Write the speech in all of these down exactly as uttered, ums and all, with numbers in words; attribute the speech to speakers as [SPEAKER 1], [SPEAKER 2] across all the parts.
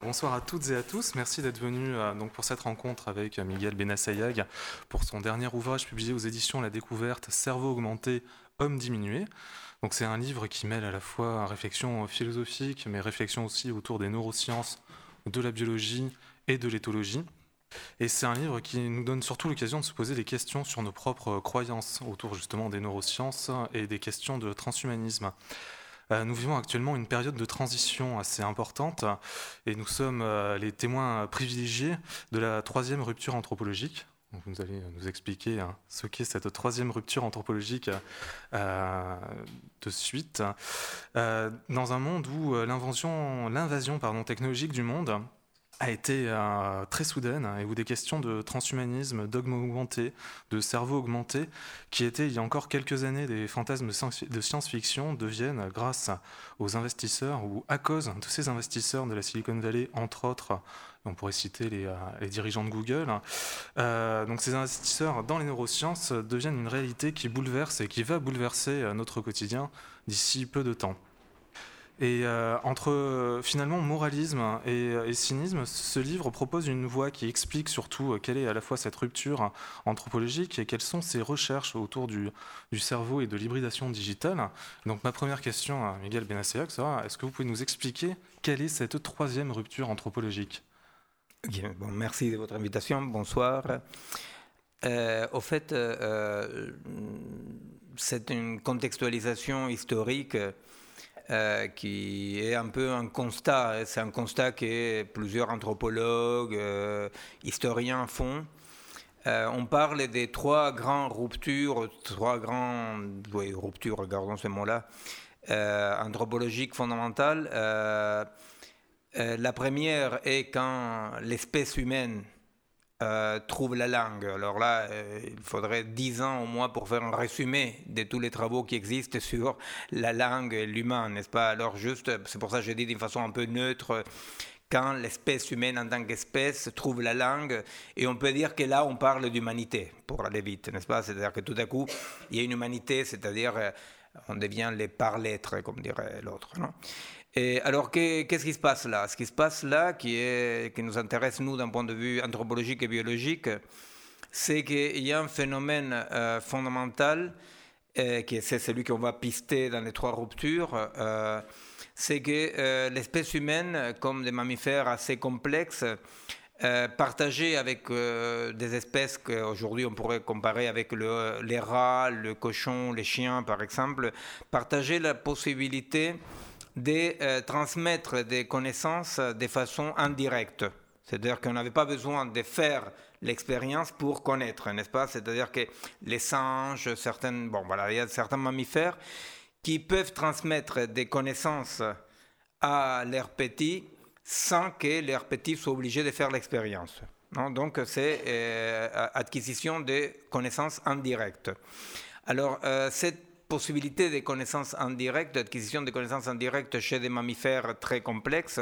[SPEAKER 1] bonsoir à toutes et à tous. Merci d'être venus euh, donc pour cette rencontre avec euh, Miguel Benassayag pour son dernier ouvrage publié aux éditions La Découverte, Cerveau augmenté, homme diminué. Donc c'est un livre qui mêle à la fois réflexion philosophique, mais réflexion aussi autour des neurosciences, de la biologie et de l'éthologie. Et c'est un livre qui nous donne surtout l'occasion de se poser des questions sur nos propres croyances autour justement des neurosciences et des questions de transhumanisme. Euh, nous vivons actuellement une période de transition assez importante et nous sommes euh, les témoins privilégiés de la troisième rupture anthropologique. Donc vous allez nous expliquer hein, ce qu'est cette troisième rupture anthropologique euh, de suite. Euh, dans un monde où euh, l'invention, l'invasion pardon, technologique du monde a été euh, très soudaine hein, et où des questions de transhumanisme, dogme augmenté, de cerveau augmenté, qui étaient il y a encore quelques années des fantasmes de science-fiction, deviennent, grâce aux investisseurs ou à cause de ces investisseurs de la Silicon Valley, entre autres, on pourrait citer les, euh, les dirigeants de Google, euh, donc ces investisseurs dans les neurosciences deviennent une réalité qui bouleverse et qui va bouleverser notre quotidien d'ici peu de temps. Et euh, entre euh, finalement moralisme et, et cynisme, ce livre propose une voie qui explique surtout euh, quelle est à la fois cette rupture anthropologique et quelles sont ses recherches autour du, du cerveau et de l'hybridation digitale. Donc ma première question à Miguel Benassayag sera, est-ce que vous pouvez nous expliquer quelle est cette troisième rupture anthropologique ?
[SPEAKER 2] Bien, bon, merci de votre invitation, bonsoir. Euh, au fait, euh, c'est une contextualisation historique Euh, qui est un peu un constat. C'est un constat que plusieurs anthropologues, euh, historiens font. Euh, on parle des trois grandes ruptures, trois grandes oui, ruptures, regardons ce mot-là, euh, anthropologiques fondamentales. Euh, euh, la première est quand l'espèce humaine Euh, trouve la langue. Alors là, euh, il faudrait dix ans au moins pour faire un résumé de tous les travaux qui existent sur la langue et l'humain, n'est-ce pas? Alors juste, c'est pour ça que je dis d'une façon un peu neutre, quand l'espèce humaine en tant qu'espèce trouve la langue, et on peut dire que là, on parle d'humanité, pour aller vite, n'est-ce pas? C'est-à-dire que tout à coup, il y a une humanité, c'est-à-dire euh, on devient les par-lettres, comme dirait l'autre, non? Et alors, qu'est-ce qui se passe là? Ce qui se passe là, qui, est, qui nous intéresse, nous, d'un point de vue anthropologique et biologique, c'est qu'il y a un phénomène euh, fondamental, euh, qui est, c'est celui qu'on va pister dans les trois ruptures, euh, c'est que euh, l'espèce humaine, comme des mammifères assez complexes, euh, partagée avec euh, des espèces qu'aujourd'hui on pourrait comparer avec le, les rats, le cochon, les chiens, par exemple, partager la possibilité de euh, transmettre des connaissances de façon indirecte. C'est-à-dire qu'on n'avait pas besoin de faire l'expérience pour connaître, n'est-ce pas? C'est-à-dire que les singes, certaines, bon, voilà, il y a certains mammifères qui peuvent transmettre des connaissances à leurs petits sans que leurs petits soient obligés de faire l'expérience. Non? Donc, c'est euh, acquisition de connaissances indirectes. Alors, euh, cette possibilité de connaissances indirectes, d'acquisition de connaissances indirectes chez des mammifères très complexes,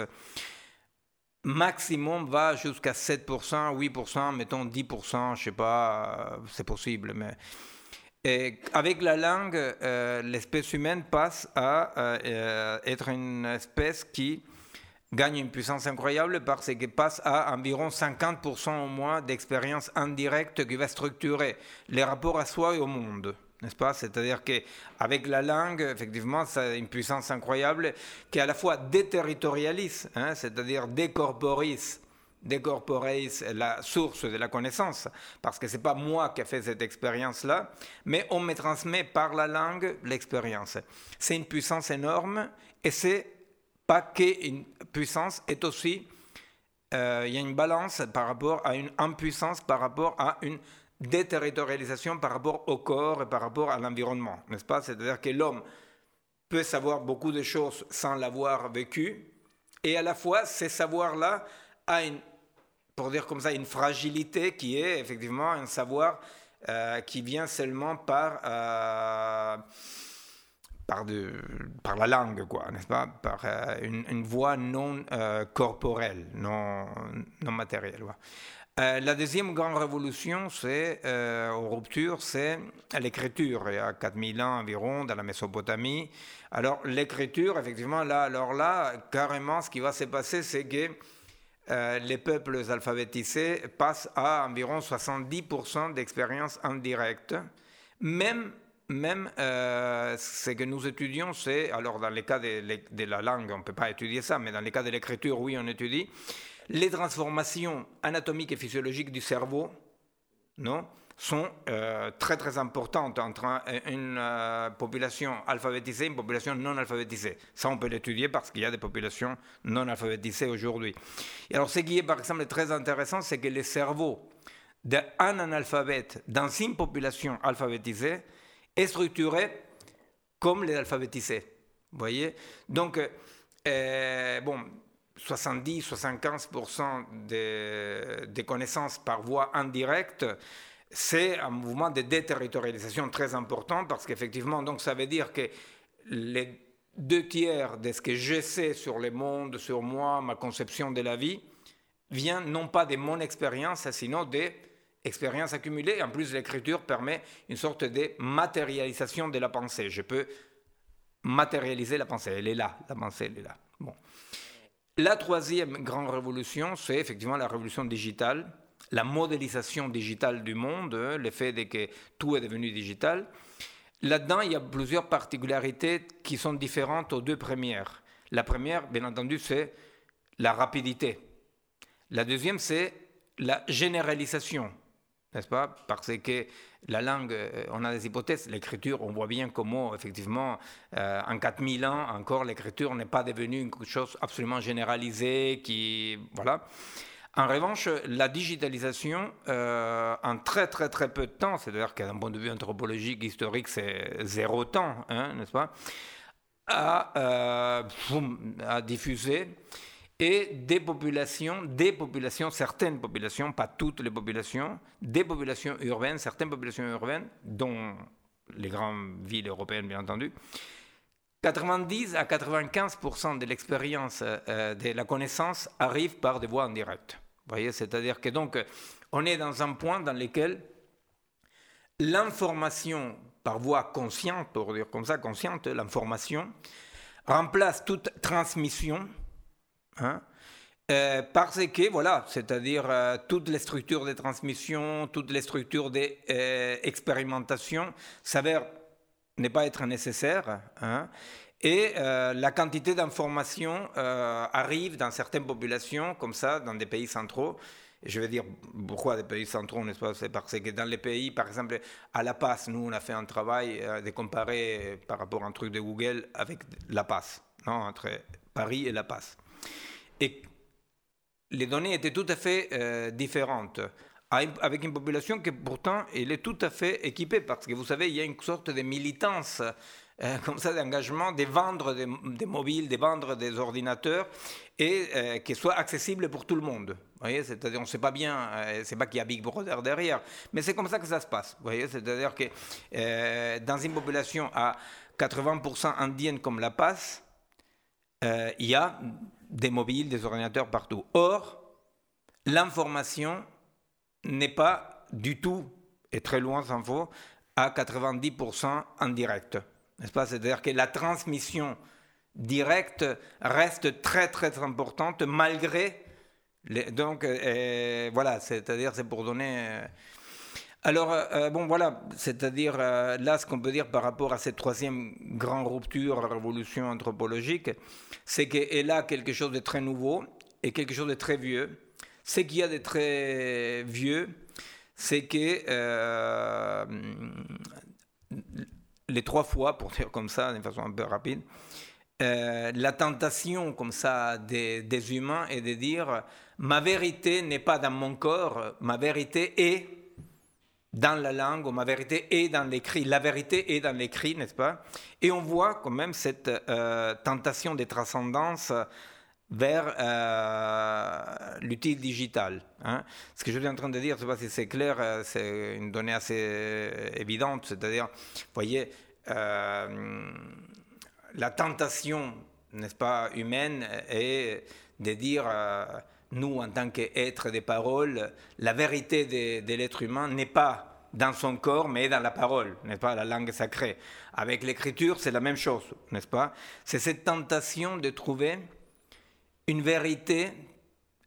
[SPEAKER 2] maximum va jusqu'à sept pour cent, huit pour cent, mettons dix pour cent, je ne sais pas, c'est possible. Mais... Et avec la langue, euh, l'espèce humaine passe à euh, être une espèce qui gagne une puissance incroyable parce qu'elle passe à environ cinquante pour cent au moins d'expérience indirecte qui va structurer les rapports à soi et au monde. N'est-ce pas? C'est-à-dire qu'avec la langue, effectivement, ça a une puissance incroyable qui à la fois déterritorialise, hein, c'est-à-dire décorporise, décorporise la source de la connaissance, parce que ce n'est pas moi qui ai fait cette expérience-là, mais on me transmet par la langue l'expérience. C'est une puissance énorme, et c'est pas qu'une puissance, est aussi, euh, il y a une balance par rapport à une impuissance, par rapport à une déterritorialisation par rapport au corps et par rapport à l'environnement, n'est-ce pas? C'est-à-dire que l'homme peut savoir beaucoup de choses sans l'avoir vécu, et à la fois, ces savoirs-là a une, pour dire comme ça, une fragilité qui est effectivement un savoir euh, qui vient seulement par, euh, par, de, par la langue, quoi, n'est-ce pas? Par euh, une, une voie non euh, corporelle, non, non matérielle. Ouais. Euh, la deuxième grande révolution, c'est, euh, aux ruptures, c'est l'écriture. Il y a quatre mille ans environ, dans la Mésopotamie. Alors, l'écriture, effectivement, là, alors là, carrément, ce qui va se passer, c'est que euh, les peuples alphabétisés passent à environ soixante-dix pour cent d'expérience indirecte. Même, même euh, ce que nous étudions, c'est, alors dans les cas de, de la langue, on ne peut pas étudier ça, mais dans les cas de l'écriture, oui, on étudie, les transformations anatomiques et physiologiques du cerveau, non, sont euh, très très importantes entre une euh, population alphabétisée et une population non alphabétisée. Ça, on peut l'étudier parce qu'il y a des populations non alphabétisées aujourd'hui. Et alors, ce qui est par exemple très intéressant, c'est que le cerveau d'un analphabète dans une population alphabétisée est structuré comme les alphabétisés. Vous voyez ? Donc, euh, bon, soixante-dix à soixante-quinze pour cent des, des connaissances par voie indirecte, c'est un mouvement de déterritorialisation très important parce qu'effectivement, donc, ça veut dire que les deux tiers de ce que je sais sur le monde, sur moi, ma conception de la vie, vient non pas de mon expérience, sinon des expériences accumulées. En plus, l'écriture permet une sorte de matérialisation de la pensée. Je peux matérialiser la pensée. Elle est là, la pensée, elle est là. Bon. La troisième grande révolution, c'est effectivement la révolution digitale, la modélisation digitale du monde, le fait de que tout est devenu digital. Là-dedans, il y a plusieurs particularités qui sont différentes aux deux premières. La première, bien entendu, c'est la rapidité. La deuxième, c'est la généralisation, n'est-ce pas ? Parce que la langue, on a des hypothèses. L'écriture, on voit bien comment, effectivement, euh, en quatre mille ans, encore, l'écriture n'est pas devenue une chose absolument généralisée, qui, voilà. En revanche, la digitalisation, euh, en très très très peu de temps, c'est-à-dire qu'un point de vue anthropologique, historique, c'est zéro temps, hein, n'est-ce pas, a, euh, a diffusé, et des populations, des populations, certaines populations, pas toutes les populations, des populations urbaines, certaines populations urbaines, dont les grandes villes européennes bien entendu, quatre-vingt-dix à quatre-vingt-quinze pour cent de l'expérience euh, de la connaissance arrive par des voies indirectes. Vous voyez, c'est-à-dire que donc, on est dans un point dans lequel l'information par voie consciente, pour dire comme ça, consciente, l'information, remplace toute transmission, hein, euh, parce que, voilà, c'est-à-dire euh, toutes les structures de transmission, toutes les structures d'expérimentation euh, s'avèrent ne pas être nécessaires, hein, et euh, la quantité d'informations euh, arrive dans certaines populations, comme ça, dans des pays centraux. Et je veux dire, pourquoi des pays centraux, n'est-ce pas ? C'est parce que dans les pays, par exemple, à La Paz, nous, on a fait un travail euh, de comparer par rapport à un truc de Google avec La Paz, non, entre Paris et La Paz. Et les données étaient tout à fait euh, différentes, avec une population qui pourtant elle est tout à fait équipée, parce que vous savez, il y a une sorte de militance, euh, comme ça, d'engagement, de vendre des, des mobiles, de vendre des ordinateurs, et euh, qu'ils soient accessibles pour tout le monde. Vous voyez, c'est-à-dire, on ne sait pas bien, euh, c'est pas qu'il y a Big Brother derrière, mais c'est comme ça que ça se passe. Vous voyez, c'est-à-dire que euh, dans une population à quatre-vingts pour cent indienne comme La Paz, euh, il y a des mobiles, des ordinateurs partout. Or, l'information n'est pas du tout, et très loin s'en faut, à quatre-vingt-dix pour cent en direct. N'est-ce pas ? C'est-à-dire que la transmission directe reste très très importante malgré... Les, donc, euh, voilà, c'est-à-dire, c'est pour donner... Euh, alors, euh, bon, voilà, c'est-à-dire, euh, là, ce qu'on peut dire par rapport à cette troisième grande rupture, révolution anthropologique, c'est qu'elle a quelque chose de très nouveau et quelque chose de très vieux. Ce qu'il y a de très vieux, c'est que euh, les trois fois, pour dire comme ça, de façon un peu rapide, euh, la tentation comme ça des, des humains est de dire « ma vérité n'est pas dans mon corps, ma vérité est dans la langue, ou ma vérité est dans l'écrit, la vérité est dans l'écrit, n'est-ce pas ?» Et on voit quand même cette euh, tentation de transcendance vers euh, l'outil digital. Hein. Ce que je suis en train de dire, je ne sais pas si c'est clair, c'est une donnée assez évidente, c'est-à-dire, vous voyez, euh, la tentation, n'est-ce pas, humaine est de dire, euh, nous, en tant qu'êtres des paroles, la vérité de, de l'être humain n'est pas dans son corps, mais dans la parole, n'est-ce pas, la langue sacrée. Avec l'écriture, c'est la même chose, n'est-ce pas ? C'est cette tentation de trouver une vérité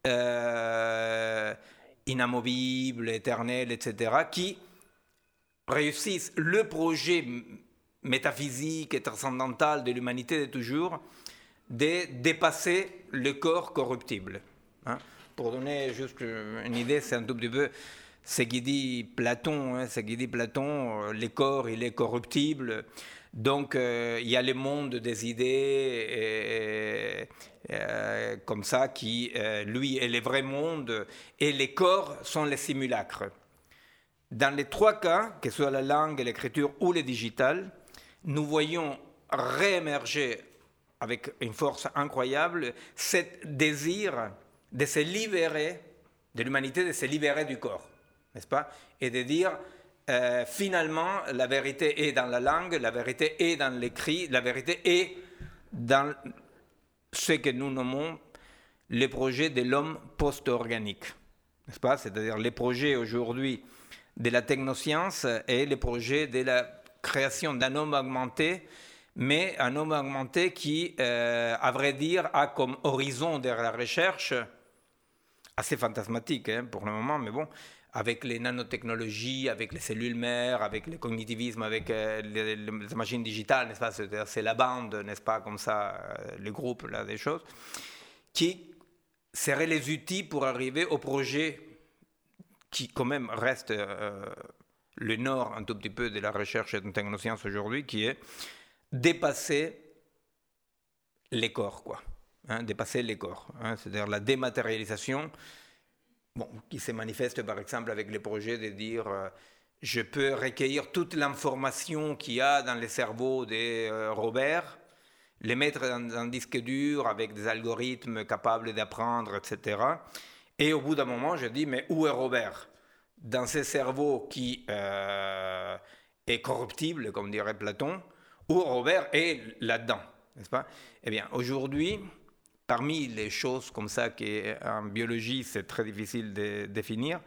[SPEAKER 2] euh, inamovibles, éternels, et cetera, qui réussissent le projet métaphysique et transcendantal de l'humanité de toujours, de dépasser le corps corruptible. Hein. Pour donner juste une idée, c'est un tout petit peu ce qu'il dit Platon. Hein, ce qu'il dit Platon, le corps, il est corruptible. Donc, euh, il y a le monde des idées et, et, euh, comme ça qui, euh, lui, est le vrai monde, et les corps sont les simulacres. Dans les trois cas, que ce soit la langue, l'écriture ou le digital, nous voyons réémerger avec une force incroyable ce désir de se libérer, de l'humanité, de se libérer du corps, n'est-ce pas? Et de dire, euh, finalement, la vérité est dans la langue, la vérité est dans l'écrit, la vérité est dans ce que nous nommons les projets de l'homme post-organique, n'est-ce pas? C'est-à-dire les projets aujourd'hui de la technoscience et les projets de la création d'un homme augmenté, mais un homme augmenté qui, euh, à vrai dire, a comme horizon de la recherche, assez fantasmatique hein, pour le moment, mais bon, avec les nanotechnologies, avec les cellules mères, avec le cognitivisme, avec euh, les, les machines digitales, n'est-ce pas? C'est, c'est la bande, n'est-ce pas, comme ça, euh, le groupe, là, des choses, qui seraient les outils pour arriver au projet qui, quand même, reste euh, le nord un tout petit peu de la recherche et de la technoscience aujourd'hui, qui est dépasser les corps, quoi. Hein, dépasser les corps. Hein, c'est-à-dire la dématérialisation, bon, qui se manifeste par exemple avec les projets de dire euh, je peux recueillir toute l'information qu'il y a dans le cerveau de euh, Robert, les mettre dans un disque dur avec des algorithmes capables d'apprendre, et cetera. Et au bout d'un moment, je dis mais où est Robert? Dans ce cerveau qui euh, est corruptible, comme dirait Platon, où Robert est là-dedans, n'est-ce pas? Eh bien, aujourd'hui, parmi les choses comme ça qu'en biologie, c'est très difficile de définir,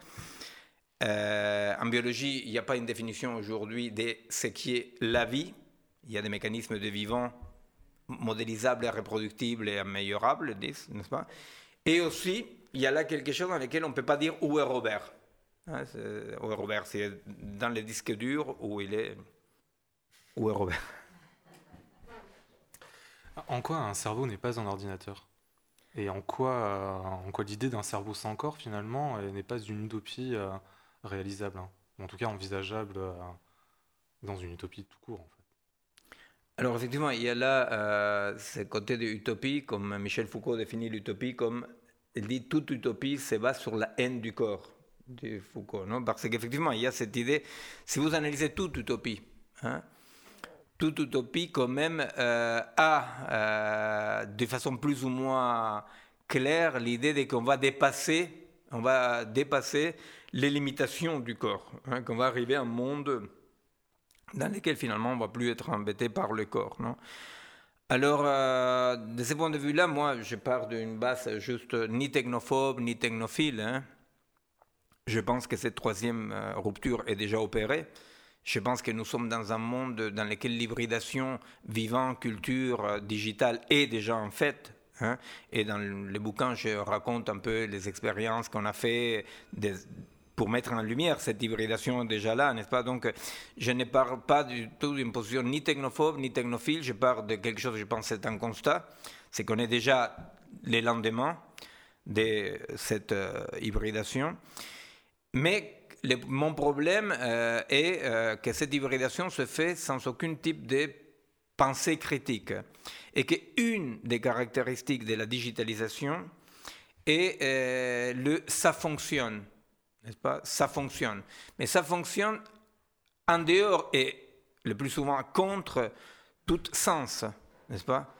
[SPEAKER 2] euh, en biologie, il n'y a pas une définition aujourd'hui de ce qui est la vie. Il y a des mécanismes de vivant modélisables, reproductibles et améliorables, n'est-ce pas? Et aussi, il y a là quelque chose dans lequel on ne peut pas dire où est Robert. Hein, c'est, où est Robert? C'est dans les disques durs où il est. Où est Robert?
[SPEAKER 1] En quoi un cerveau n'est pas un ordinateur? Et en quoi, euh, en quoi l'idée d'un cerveau sans corps, finalement, n'est pas une utopie euh, réalisable, hein, en tout cas envisageable euh, dans une utopie tout court, en fait.
[SPEAKER 2] Alors, effectivement, il y a là euh, ce côté de utopie, comme Michel Foucault définit l'utopie, comme il dit toute utopie se base sur la haine du corps, de Foucault, non? Parce qu'effectivement, il y a cette idée, si vous analysez toute utopie, hein, toute utopie quand même euh, a euh, de façon plus ou moins claire l'idée de qu'on va dépasser, on va dépasser les limitations du corps, hein, qu'on va arriver à un monde dans lequel finalement on ne va plus être embêté par le corps, non? Alors, euh, de ce point de vue-là, moi, je pars d'une base juste ni technophobe ni technophile. Hein. Je pense que cette troisième euh, rupture est déjà opérée. Je pense que nous sommes dans un monde dans lequel l'hybridation vivant, culture, euh, digitale est déjà en fait. Hein. Et dans les bouquins, je raconte un peu les expériences qu'on a fait des, pour mettre en lumière cette hybridation déjà là, n'est-ce pas? Donc, je ne parle pas du tout d'une position ni technophobe ni technophile. Je parle de quelque chose, je pense, c'est un constat. C'est qu'on est déjà les lendemains de cette euh, hybridation. Mais le, mon problème euh, est euh, que cette hybridation se fait sans aucun type de pensée critique. Et qu'une des caractéristiques de la digitalisation est euh, le « ça fonctionne ». N'est-ce pas? Ça fonctionne. Mais ça fonctionne en dehors et le plus souvent contre tout sens. N'est-ce pas?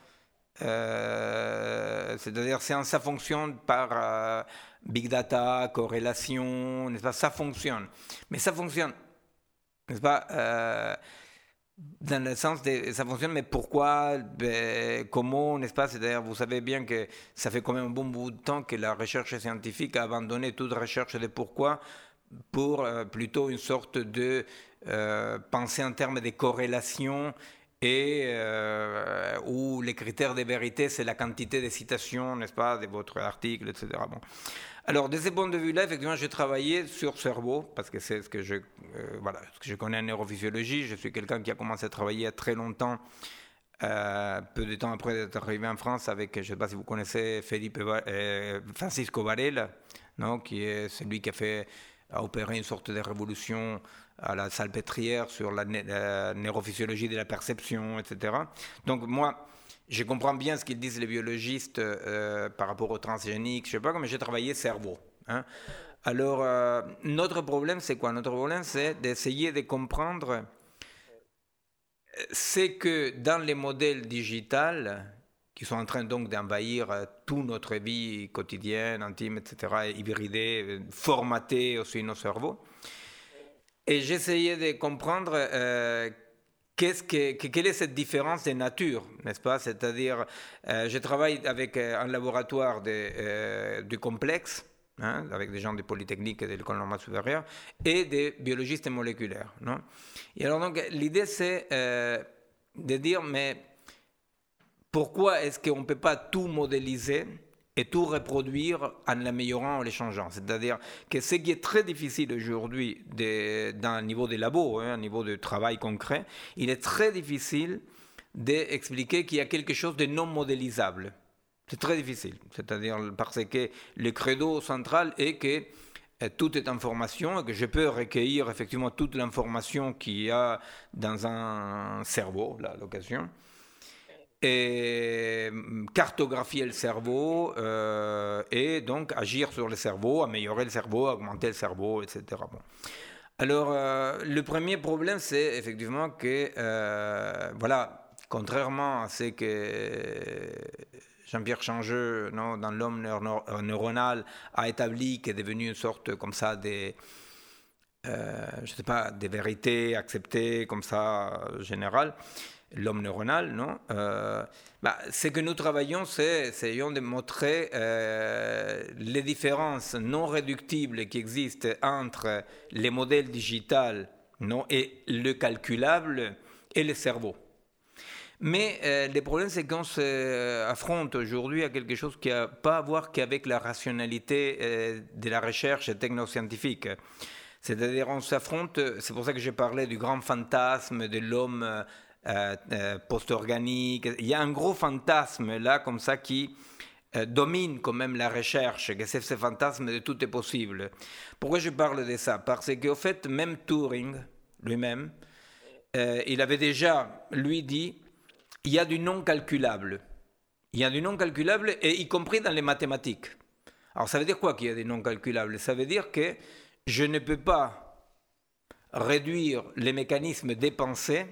[SPEAKER 2] Euh, c'est-à-dire que ça fonctionne par euh, big data, corrélation, n'est-ce pas? Ça fonctionne. Mais ça fonctionne, n'est-ce pas? Euh, dans le sens de ça fonctionne, mais pourquoi, ben, comment, n'est-ce pas? C'est-à-dire, vous savez bien que ça fait quand même un bon bout de temps que la recherche scientifique a abandonné toute recherche de pourquoi pour euh, plutôt une sorte de euh, pensée en termes de corrélation et euh, où les critères de vérité, c'est la quantité de citations, n'est-ce pas, de votre article, et cetera. Bon. Alors, de ce point de vue-là, effectivement, j'ai travaillé sur cerveau, parce que c'est ce que je, euh, voilà, ce que je connais en neurophysiologie. Je suis quelqu'un qui a commencé à travailler il y a très longtemps, euh, peu de temps après d'être arrivé en France, avec, je ne sais pas si vous connaissez, Felipe, euh, Francisco Varela, non, qui est celui qui a fait, a opéré une sorte de révolution à la Salpêtrière sur la, ne- la neurophysiologie de la perception, et cetera. Donc, moi, je comprends bien ce qu'ils disent les biologistes euh, par rapport au transgénique, je sais pas, mais j'ai travaillé cerveau. Hein. Alors, euh, notre problème, c'est quoi? Notre problème, c'est d'essayer de comprendre ce que dans les modèles digitaux, qui sont en train donc d'envahir euh, toute notre vie quotidienne, intime, et cetera, hybridée, euh, formater aussi nos cerveaux. Et j'essayais de comprendre euh, qu'est-ce que, que- quelle est cette différence de nature, n'est-ce pas? C'est-à-dire, euh, je travaille avec euh, un laboratoire de, euh, du complexe, hein, avec des gens de Polytechnique et de l'École normale supérieure, et des biologistes moléculaires. Non? Et alors, donc, l'idée, c'est euh, de dire, mais pourquoi est-ce qu'on ne peut pas tout modéliser et tout reproduire en l'améliorant, en les changeant? C'est-à-dire que ce qui est très difficile aujourd'hui de, dans le niveau des labos, hein, au niveau de travail concret, il est très difficile d'expliquer qu'il y a quelque chose de non modélisable. C'est très difficile. C'est-à-dire parce que le credo central est que euh, tout est information et que je peux recueillir effectivement toute l'information qu'il y a dans un cerveau, là, à l'occasion, et cartographier le cerveau euh, et donc agir sur le cerveau, améliorer le cerveau, augmenter le cerveau, et cetera. Bon. Alors, euh, le premier problème, c'est effectivement que, euh, voilà, contrairement à ce que Jean-Pierre Changeux, non, dans l'homme neuro- neuronal, a établi, qui est devenu une sorte comme ça des, euh, je sais pas, des vérités acceptées comme ça générales, l'homme neuronal, non euh, bah, ce que nous travaillons, c'est essayons de montrer euh, les différences non réductibles qui existent entre les modèles digitaux, non, et le calculable et le cerveau. Mais euh, le problème, c'est qu'on s'affronte aujourd'hui à quelque chose qui n'a pas à voir qu'avec la rationalité euh, de la recherche technoscientifique. C'est-à-dire, on s'affronte, c'est pour ça que j'ai parlé du grand fantasme de l'homme euh, euh, post-organique. Il y a un gros fantasme là, comme ça, qui euh, domine quand même la recherche, que c'est ce fantasme de tout est possible. Pourquoi je parle de ça? Parce qu'au fait, même Turing, lui-même, euh, il avait déjà, lui, dit, il y a du non calculable. Il y a du non calculable, et y compris dans les mathématiques. Alors, ça veut dire quoi qu'il y a des non calculables? Ça veut dire que je ne peux pas réduire les mécanismes des pensées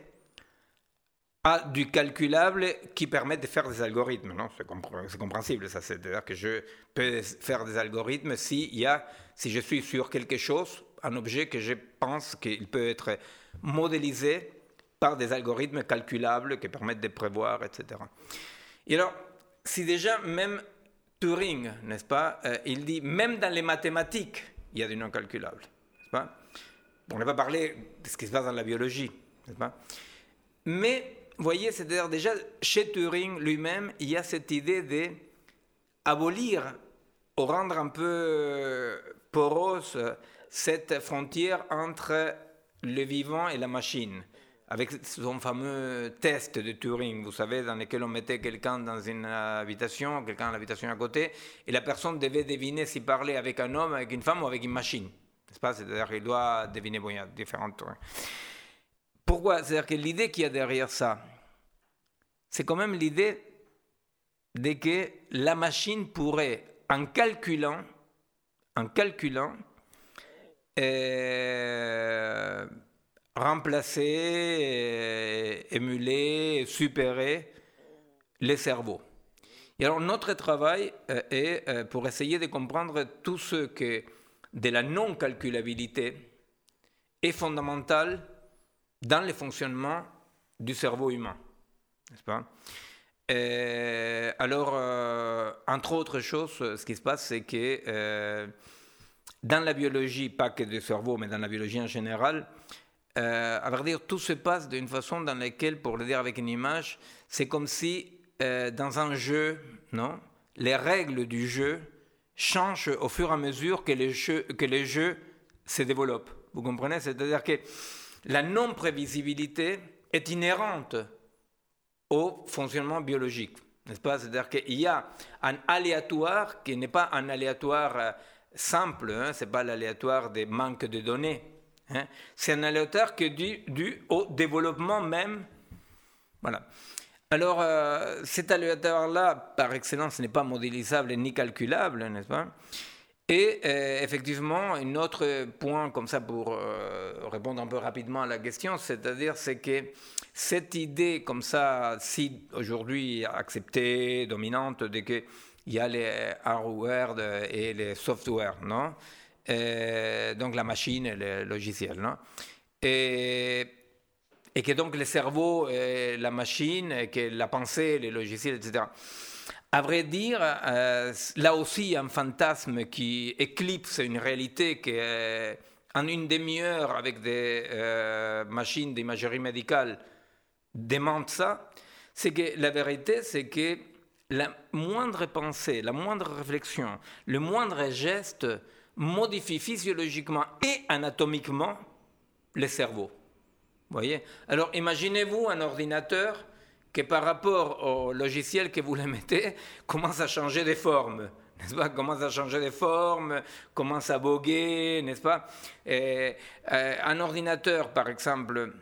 [SPEAKER 2] à du calculable qui permet de faire des algorithmes. Non, c'est, compr- c'est compréhensible, ça. C'est-à-dire que je peux faire des algorithmes si, il y a, si je suis sur quelque chose, un objet que je pense qu'il peut être modélisé par des algorithmes calculables qui permettent de prévoir, et cetera. Et alors, si déjà même Turing, n'est-ce pas, euh, il dit, même dans les mathématiques, il y a du non calculable, n'est-ce pas? On n'a pas parlé de ce qui se passe dans la biologie, n'est-ce pas? Mais, vous voyez, c'est-à-dire déjà, chez Turing lui-même, il y a cette idée d'abolir, ou rendre un peu porose cette frontière entre le vivant et la machine, avec son fameux test de Turing, vous savez, dans lequel on mettait quelqu'un dans une habitation, quelqu'un dans l'habitation à côté, et la personne devait deviner s'il parlait avec un homme, avec une femme ou avec une machine. N'est-ce pas? C'est-à-dire qu'il doit deviner, bon, il y a différentes... Pourquoi? C'est-à-dire que l'idée qu'il y a derrière ça, c'est quand même l'idée de que la machine pourrait, en calculant, en calculant, euh, remplacer, émuler, supérer les cerveaux. Et alors notre travail euh, est euh, pour essayer de comprendre tout ce que de la non-calculabilité est fondamental dans le fonctionnement du cerveau humain, n'est-ce pas? Euh, alors, euh, entre autres choses, ce qui se passe, c'est que euh, dans la biologie, pas que du cerveau, mais dans la biologie en général, euh, à vrai dire, tout se passe d'une façon dans laquelle, pour le dire avec une image, c'est comme si euh, dans un jeu, non, les règles du jeu changent au fur et à mesure que les jeux, que les jeux se développent. Vous comprenez? C'est-à-dire que la non-prévisibilité est inhérente au fonctionnement biologique, n'est-ce pas? C'est-à-dire qu'il y a un aléatoire qui n'est pas un aléatoire euh, simple, hein, ce n'est pas l'aléatoire des manques de données, hein, c'est un aléatoire qui est dû, dû au développement même. Voilà. Alors, euh, cet aléatoire-là, par excellence, n'est pas modélisable ni calculable, n'est-ce pas? Et euh, effectivement, un autre point comme ça pour euh, répondre un peu rapidement à la question, c'est-à-dire c'est que cette idée comme ça, si aujourd'hui acceptée, dominante, de qu'il y a les hardware et les software, non? Et donc la machine et le logiciel, non? Et, et que donc le cerveau et la machine, et que la pensée, les logiciels, et cetera. À vrai dire, euh, là aussi, il y a un fantasme qui éclipse une réalité qui, euh, en une demi-heure, avec des euh, machines d'imagerie médicale, démente ça. C'est que la vérité, c'est que la moindre pensée, la moindre réflexion, le moindre geste modifie physiologiquement et anatomiquement le cerveau. Vous voyez? Alors, imaginez-vous un ordinateur qui, par rapport au logiciel que vous le mettez, commence à changer de forme, n'est-ce pas? Commence à changer de forme, commence à boguer, n'est-ce pas? Et, euh, un ordinateur, par exemple,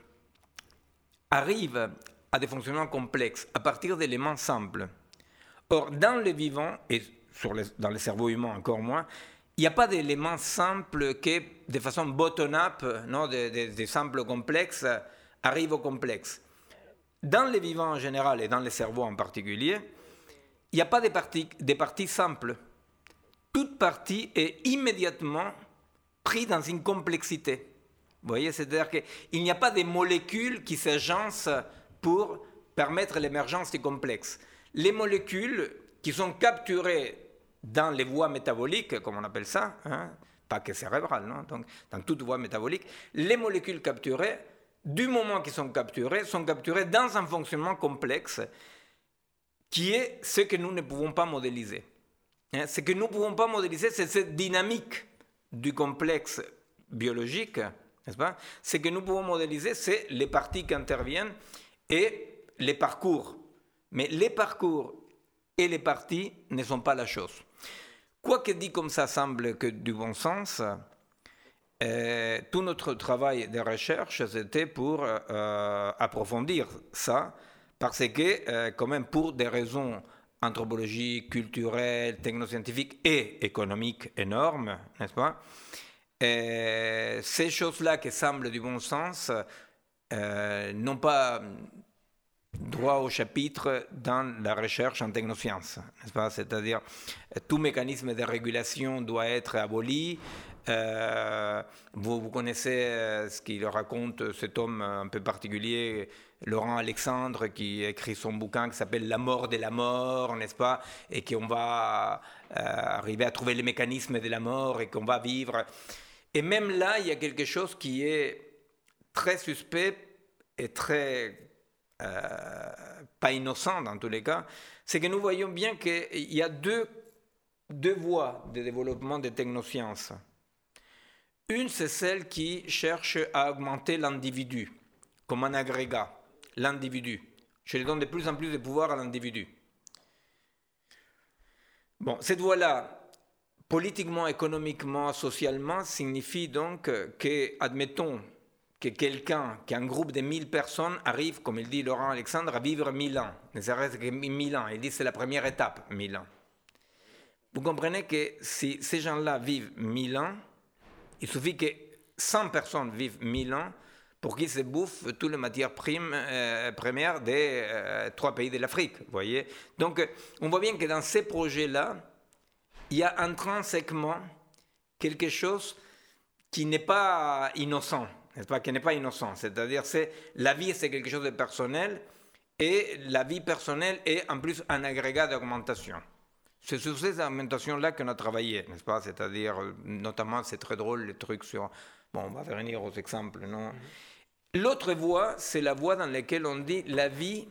[SPEAKER 2] arrive à des fonctionnements complexes à partir d'éléments simples. Or, dans le vivant, et sur les, dans le cerveau humain encore moins, il n'y a pas d'éléments simples qui, de façon bottom-up, non, des, des, des simples complexes, arrivent au complexe. Dans les vivants en général et dans les cerveaux en particulier, il n'y a pas de parties, de parties simples. Toute partie est immédiatement prise dans une complexité. Vous voyez, c'est-à-dire qu'il n'y a pas de molécules qui s'agencent pour permettre l'émergence du complexe. Les molécules qui sont capturées dans les voies métaboliques, comme on appelle ça, hein, pas que cérébrales, non, donc dans toute voie métabolique, les molécules capturées, du moment qu'ils sont capturés, sont capturés dans un fonctionnement complexe qui est ce que nous ne pouvons pas modéliser. Hein, ce que nous ne pouvons pas modéliser, c'est cette dynamique du complexe biologique, n'est-ce pas? Ce que nous pouvons modéliser, c'est les parties qui interviennent et les parcours. Mais les parcours et les parties ne sont pas la chose. Quoi que dit comme ça semble que du bon sens, Euh, tout notre travail de recherche, c'était pour euh, approfondir ça, parce que, euh, quand même, pour des raisons anthropologiques, culturelles, technoscientifiques et économiques énormes, n'est-ce pas? Et ces choses-là qui semblent du bon sens euh, n'ont pas droit au chapitre dans la recherche en technosciences, n'est-ce pas? C'est-à-dire, tout mécanisme de régulation doit être aboli. Euh, vous, vous connaissez euh, ce qu'il raconte cet homme un peu particulier, Laurent Alexandre, qui écrit son bouquin qui s'appelle La mort de la mort, n'est-ce pas? Et qu'on va euh, arriver à trouver les mécanismes de la mort et qu'on va vivre. Et même là, il y a quelque chose qui est très suspect et très euh, pas innocent dans tous les cas. C'est que nous voyons bien qu'il y a deux, deux voies de développement des technosciences. Une, c'est celle qui cherche à augmenter l'individu, comme un agrégat, l'individu. Je lui donne de plus en plus de pouvoir à l'individu. Bon, cette voie-là, politiquement, économiquement, socialement, signifie donc que, admettons, que quelqu'un, qu'un groupe de mille personnes arrive, comme il dit Laurent Alexandre, à vivre mille ans. Ne serait-ce que mille ans. Il dit que c'est la première étape, mille ans. Vous comprenez que si ces gens-là vivent mille ans, il suffit que cent personnes vivent mille ans pour qu'ils se bouffent toutes les matières primes, euh, premières des euh, trois pays de l'Afrique. Vous voyez? Donc, on voit bien que dans ces projets-là, il y a intrinsèquement quelque chose qui n'est pas innocent, n'est-ce pas? Qui n'est pas innocent. C'est-à-dire, c'est, la vie, c'est quelque chose de personnel, et la vie personnelle est en plus un agrégat d'augmentation. C'est sur ces augmentations-là qu'on a travaillé, n'est-ce pas? C'est-à-dire, notamment, c'est très drôle, les trucs sur... Bon, on va revenir aux exemples, non? Mm-hmm. L'autre voie, c'est la voie dans laquelle on dit la vie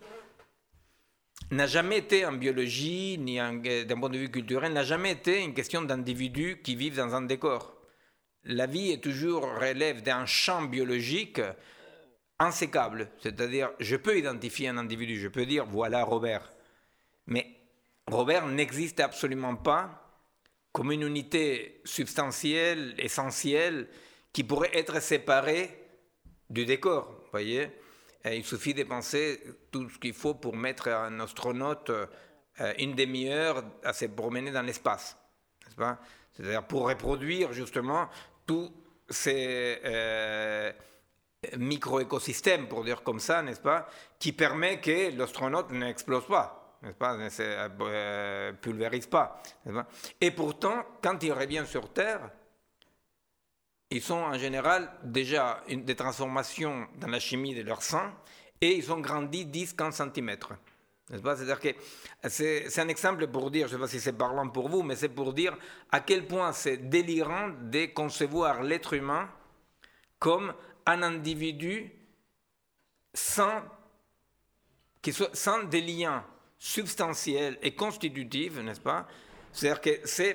[SPEAKER 2] n'a jamais été en biologie, ni en, d'un point de vue culturel, n'a jamais été une question d'individus qui vivent dans un décor. La vie est toujours relève d'un champ biologique insécable. C'est-à-dire, je peux identifier un individu, je peux dire, voilà Robert. Mais Robert n'existe absolument pas comme une unité substantielle, essentielle, qui pourrait être séparée du décor, vous voyez. Et il suffit de penser tout ce qu'il faut pour mettre un astronaute euh, une demi-heure à se promener dans l'espace, n'est-ce pas? C'est-à-dire pour reproduire justement tous ces euh, micro-écosystèmes, pour dire comme ça, n'est-ce pas, qui permet que l'astronaute n'explose pas, n'est-ce pas, ne se euh, pulvérise pas, n'est-ce pas. Et pourtant, quand il revient sur Terre, ils sont en général déjà une, des transformations dans la chimie de leur sang et ils ont grandi dix à quinze centimètres. N'est-ce pas? C'est-à-dire que c'est, c'est un exemple pour dire, je ne sais pas si c'est parlant pour vous, mais c'est pour dire à quel point c'est délirant de concevoir l'être humain comme un individu sans, qui soit, sans des liens substantiels et constitutifs, n'est-ce pas? C'est-à-dire que c'est...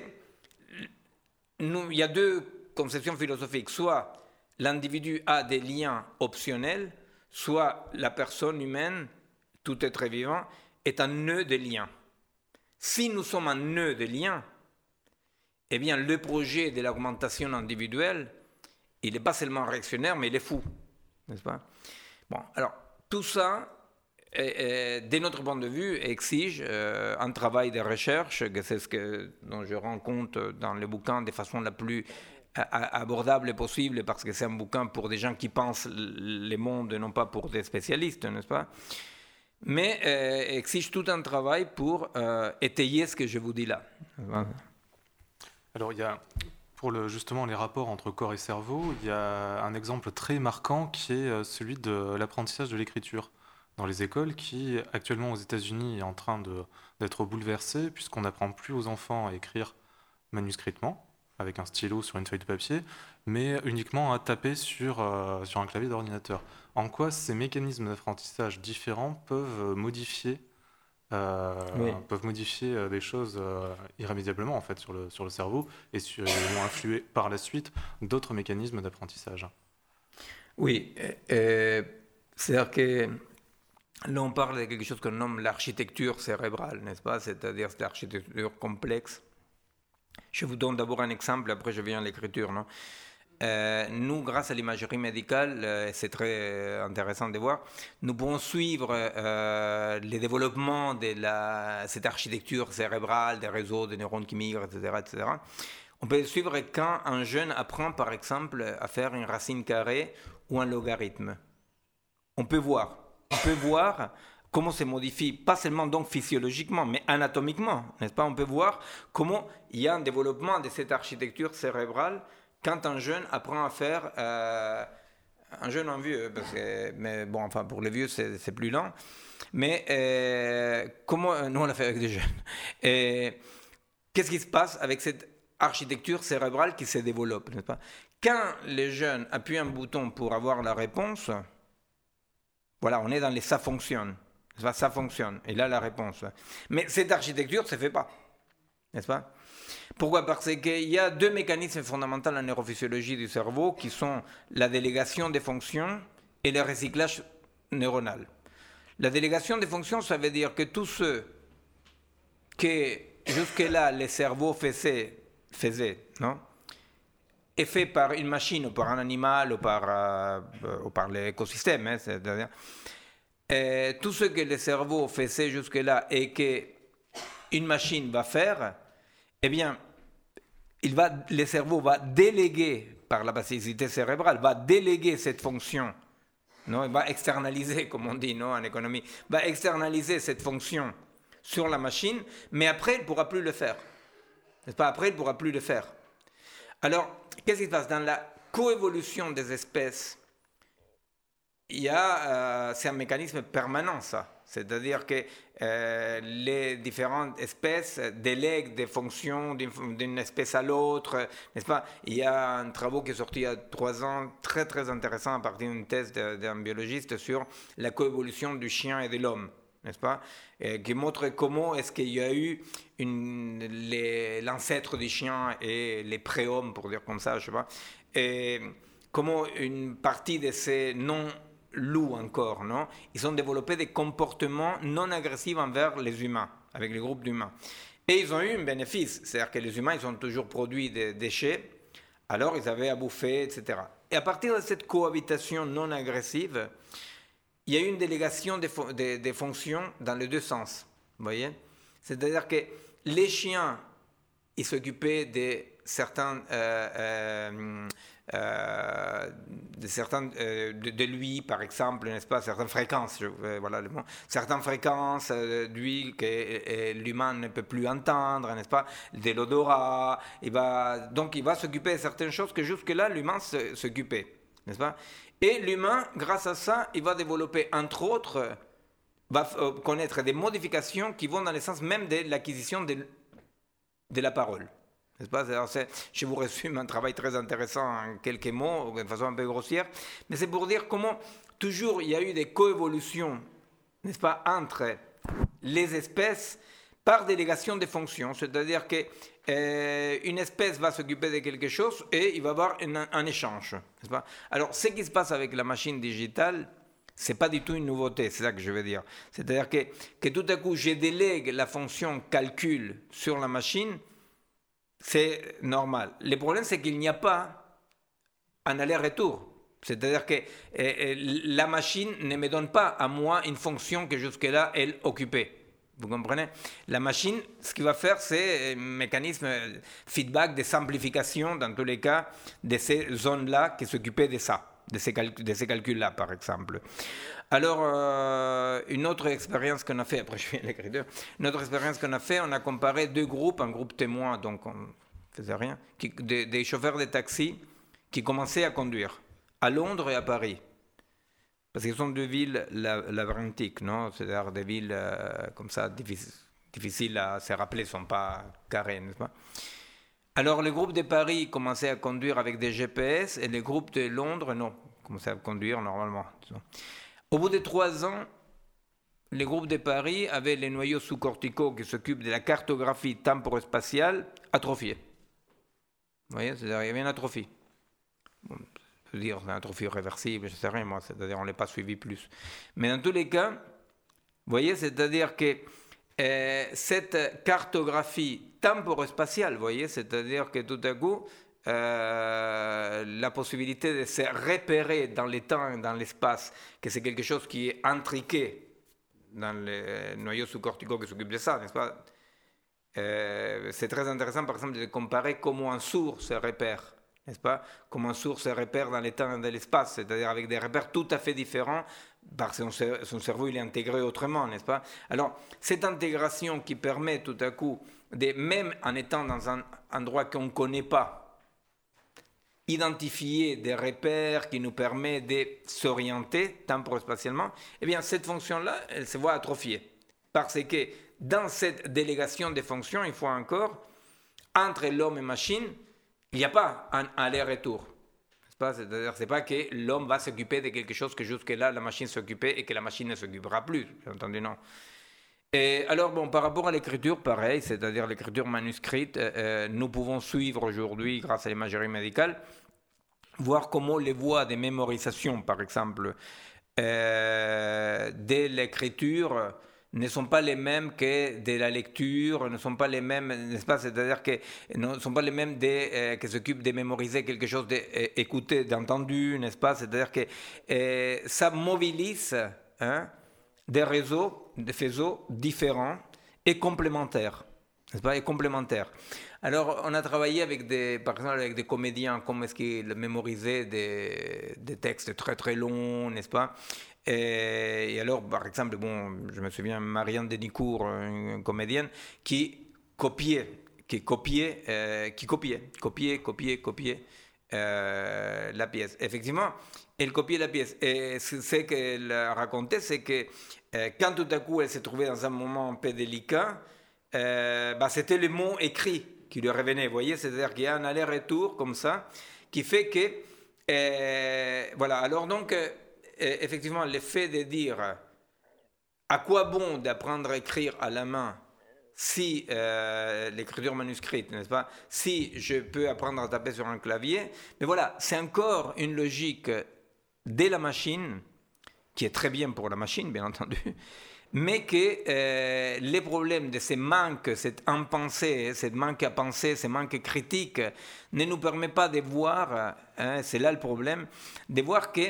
[SPEAKER 2] Nous, il y a deux conception philosophique, soit l'individu a des liens optionnels, soit la personne humaine, tout être vivant, est un nœud de liens. Si nous sommes un nœud de liens, eh bien le projet de l'augmentation individuelle, il n'est pas seulement réactionnaire, mais il est fou, n'est-ce pas? Bon, alors tout ça, est, est, de notre point de vue, exige euh, un travail de recherche, que c'est ce que, dont je rends compte dans le bouquin de façon la plus abordable possible, parce que c'est un bouquin pour des gens qui pensent le monde, non pas pour des spécialistes, n'est-ce pas? Mais euh, exige tout un travail pour euh, étayer ce que je vous dis là.
[SPEAKER 1] Alors il y a, pour le, justement les rapports entre corps et cerveau, il y a un exemple très marquant qui est celui de l'apprentissage de l'écriture dans les écoles, qui actuellement aux États-Unis est en train de, d'être bouleversé, puisqu'on n'apprend plus aux enfants à écrire manuscritement, avec un stylo sur une feuille de papier, mais uniquement à taper sur, euh, sur un clavier d'ordinateur. En quoi ces mécanismes d'apprentissage différents peuvent modifier, euh, oui. peuvent modifier euh, des choses euh, irrémédiablement en fait, sur, le, sur le cerveau et, sur, et vont influer par la suite d'autres mécanismes d'apprentissage?
[SPEAKER 2] Oui, euh, c'est-à-dire que là on parle de quelque chose qu'on nomme l'architecture cérébrale, n'est-ce pas? C'est-à-dire cette architecture complexe. Je vous donne d'abord un exemple, après je viens à l'écriture. Non euh, nous, grâce à l'imagerie médicale, euh, c'est très intéressant de voir, nous pouvons suivre euh, les développements de la, cette architecture cérébrale, des réseaux de neurones qui migrent, et cetera, et cetera. On peut suivre quand un jeune apprend, par exemple, à faire une racine carrée ou un logarithme. On peut voir, on peut voir comment se modifie, pas seulement donc physiologiquement, mais anatomiquement, n'est-ce pas? On peut voir comment il y a un développement de cette architecture cérébrale quand un jeune apprend à faire, euh, un jeune en vieux, parce que, mais bon, enfin pour les vieux c'est, c'est plus lent, mais euh, comment, nous on l'a fait avec des jeunes. Et qu'est-ce qui se passe avec cette architecture cérébrale qui se développe, n'est-ce pas? Quand les jeunes appuient un bouton pour avoir la réponse, voilà, on est dans les ça fonctionne. Ça fonctionne. Et là, la réponse. Mais cette architecture ne se fait pas. N'est-ce pas? Pourquoi? Parce qu'il y a deux mécanismes fondamentaux en neurophysiologie du cerveau qui sont la délégation des fonctions et le recyclage neuronal. La délégation des fonctions, ça veut dire que tous ceux que jusque-là les cerveaux faisaient, faisaient non? est fait par une machine ou par un animal ou par, euh, ou par l'écosystème. Hein, c'est-à-dire Et tout ce que le cerveau faisait jusque-là et qu'une machine va faire, eh bien, il va, le cerveau va déléguer, par la plasticité cérébrale, va déléguer cette fonction, non? Il va externaliser, comme on dit non, en économie, va externaliser cette fonction sur la machine, mais après, il ne pourra plus le faire. N'est-ce pas? Après, il ne pourra plus le faire. Alors, qu'est-ce qui se passe? Dans la coévolution des espèces, il y a, euh, c'est un mécanisme permanent, ça. C'est-à-dire que euh, les différentes espèces délèguent des fonctions d'une, d'une espèce à l'autre, n'est-ce pas? Il y a un travail qui est sorti il y a trois ans, très très intéressant à partir d'une thèse d'un biologiste sur la coévolution du chien et de l'homme, n'est-ce pas? Et qui montre comment est-ce qu'il y a eu une, les, l'ancêtre des chiens et les pré-hommes, pour dire comme ça, je sais pas, et comment une partie de ces non loups encore, non? Ils ont développé des comportements non agressifs envers les humains, avec les groupes d'humains. Et ils ont eu un bénéfice, c'est-à-dire que les humains, ils ont toujours produit des déchets, alors ils avaient à bouffer, et cetera. Et à partir de cette cohabitation non agressive, il y a eu une délégation des, fo- des, des fonctions dans les deux sens, vous voyez? C'est-à-dire que les chiens, ils s'occupaient de certains... Euh, euh, Euh, de, certaines, euh, de, de l'huile, par exemple, n'est-ce pas, certaines fréquences, je, euh, voilà le mot, certaines fréquences euh, d'huile que euh, l'humain ne peut plus entendre, n'est-ce pas, de l'odorat, il va, donc il va s'occuper de certaines choses que jusque-là l'humain se, s'occupait, n'est-ce pas, et l'humain, grâce à ça, il va développer, entre autres, va euh, connaître des modifications qui vont dans le sens même de l'acquisition de, de la parole. N'est-ce pas? Alors c'est, je vous résume un travail très intéressant en quelques mots, de façon un peu grossière, mais c'est pour dire comment toujours il y a eu des coévolutions, n'est-ce pas, entre les espèces par délégation des fonctions, c'est-à-dire que euh, une espèce va s'occuper de quelque chose et il va y avoir un, un échange, n'est-ce pas? Alors ce qui se passe avec la machine digitale, c'est pas du tout une nouveauté, c'est ça que je veux dire. C'est-à-dire que, que tout à coup je délègue la fonction calcul sur la machine. C'est normal. Le problème, c'est qu'il n'y a pas un aller-retour. C'est-à-dire que euh, la machine ne me donne pas à moi une fonction que jusque-là, elle occupait. Vous comprenez? La machine, ce qu'il va faire, c'est un mécanisme feedback de simplification, dans tous les cas, de ces zones-là qui s'occupaient de ça, de ces, cal- de ces calculs-là, par exemple. Alors, euh, une autre expérience qu'on a fait, après je viens à l'écriture, une autre expérience qu'on a fait, on a comparé deux groupes, un groupe témoin, donc on ne faisait rien, qui, des, des chauffeurs de taxi qui commençaient à conduire à Londres et à Paris. Parce que ce sont deux villes labyrinthiques, non? C'est-à-dire des villes euh, comme ça, difficiles, difficiles à se rappeler, ne sont pas carrées, n'est-ce pas? Alors, le groupe de Paris commençait à conduire avec des G P S et le groupe de Londres, non, commençait à conduire normalement. Au bout de trois ans, le groupe de Paris avait les noyaux sous-corticaux qui s'occupent de la cartographie temporo-spatiale atrophiés. Vous voyez, c'est-à-dire qu'il y avait une atrophie. Bon, je veux dire, c'est une atrophie réversible, je ne sais rien, moi, c'est-à-dire on ne l'a pas suivi plus. Mais dans tous les cas, vous voyez, c'est-à-dire que euh, cette cartographie temporo-spatiale, vous voyez, c'est-à-dire que tout à coup, Euh, la possibilité de se repérer dans le temps et dans l'espace, que c'est quelque chose qui est intriqué dans les noyaux sous-corticaux qui s'occupent de ça, n'est-ce pas? euh, C'est très intéressant, par exemple, de comparer comment un sourd se repère, n'est-ce pas? Comment un sourd se repère dans le temps et dans l'espace, c'est-à-dire avec des repères tout à fait différents, parce que son, son cerveau il est intégré autrement, n'est-ce pas? Alors, cette intégration qui permet tout à coup, de, même en étant dans un endroit qu'on ne connaît pas, identifier des repères qui nous permettent de s'orienter temporo-spatialement, eh bien cette fonction-là, elle se voit atrophiée. Parce que dans cette délégation des fonctions, il faut encore, entre l'homme et machine, il n'y a pas un aller-retour. C'est-à-dire, c'est pas que l'homme va s'occuper de quelque chose que jusque-là la machine s'occupait et que la machine ne s'occupera plus. Vous entendez, non? Et alors, bon, par rapport à l'écriture, pareil, c'est-à-dire l'écriture manuscrite, euh, nous pouvons suivre aujourd'hui, grâce à l'imagerie médicale, voir comment les voies de mémorisation, par exemple, euh, de l'écriture ne sont pas les mêmes que de la lecture, ne sont pas les mêmes, n'est-ce pas? C'est-à-dire que ne sont pas les mêmes des, euh, qui s'occupent de mémoriser quelque chose, d'écouter, d'entendu, n'est-ce pas? C'est-à-dire que euh, ça mobilise hein, des réseaux, des faisceaux différents et complémentaires, n'est-ce pas? Et complémentaires. Alors, on a travaillé avec des, par exemple, avec des comédiens, comment est-ce qu'ils mémorisaient des, des textes très très longs, n'est-ce pas? Et, et alors, par exemple, bon, je me souviens, Marianne Denicourt, une comédienne, qui copiait, qui copiait, euh, qui copiait, copiait, copiait, copiait, euh, la pièce. Effectivement, elle copiait la pièce. Et ce qu'elle racontait, c'est que euh, quand tout à coup elle s'est trouvée dans un moment un peu délicat, euh, bah, c'était le mot écrit qui lui revenait. Vous voyez, c'est-à-dire qu'il y a un aller-retour comme ça qui fait que, euh, voilà. Alors donc, euh, effectivement, le fait de dire à quoi bon d'apprendre à écrire à la main si euh, l'écriture manuscrite, n'est-ce pas, si je peux apprendre à taper sur un clavier, mais voilà, c'est encore une logique de la machine, qui est très bien pour la machine, bien entendu, mais que euh, les problèmes de ces manques, cette impensée, ce manque à penser, ce manque critique, ne nous permet pas de voir, hein, c'est là le problème, de voir que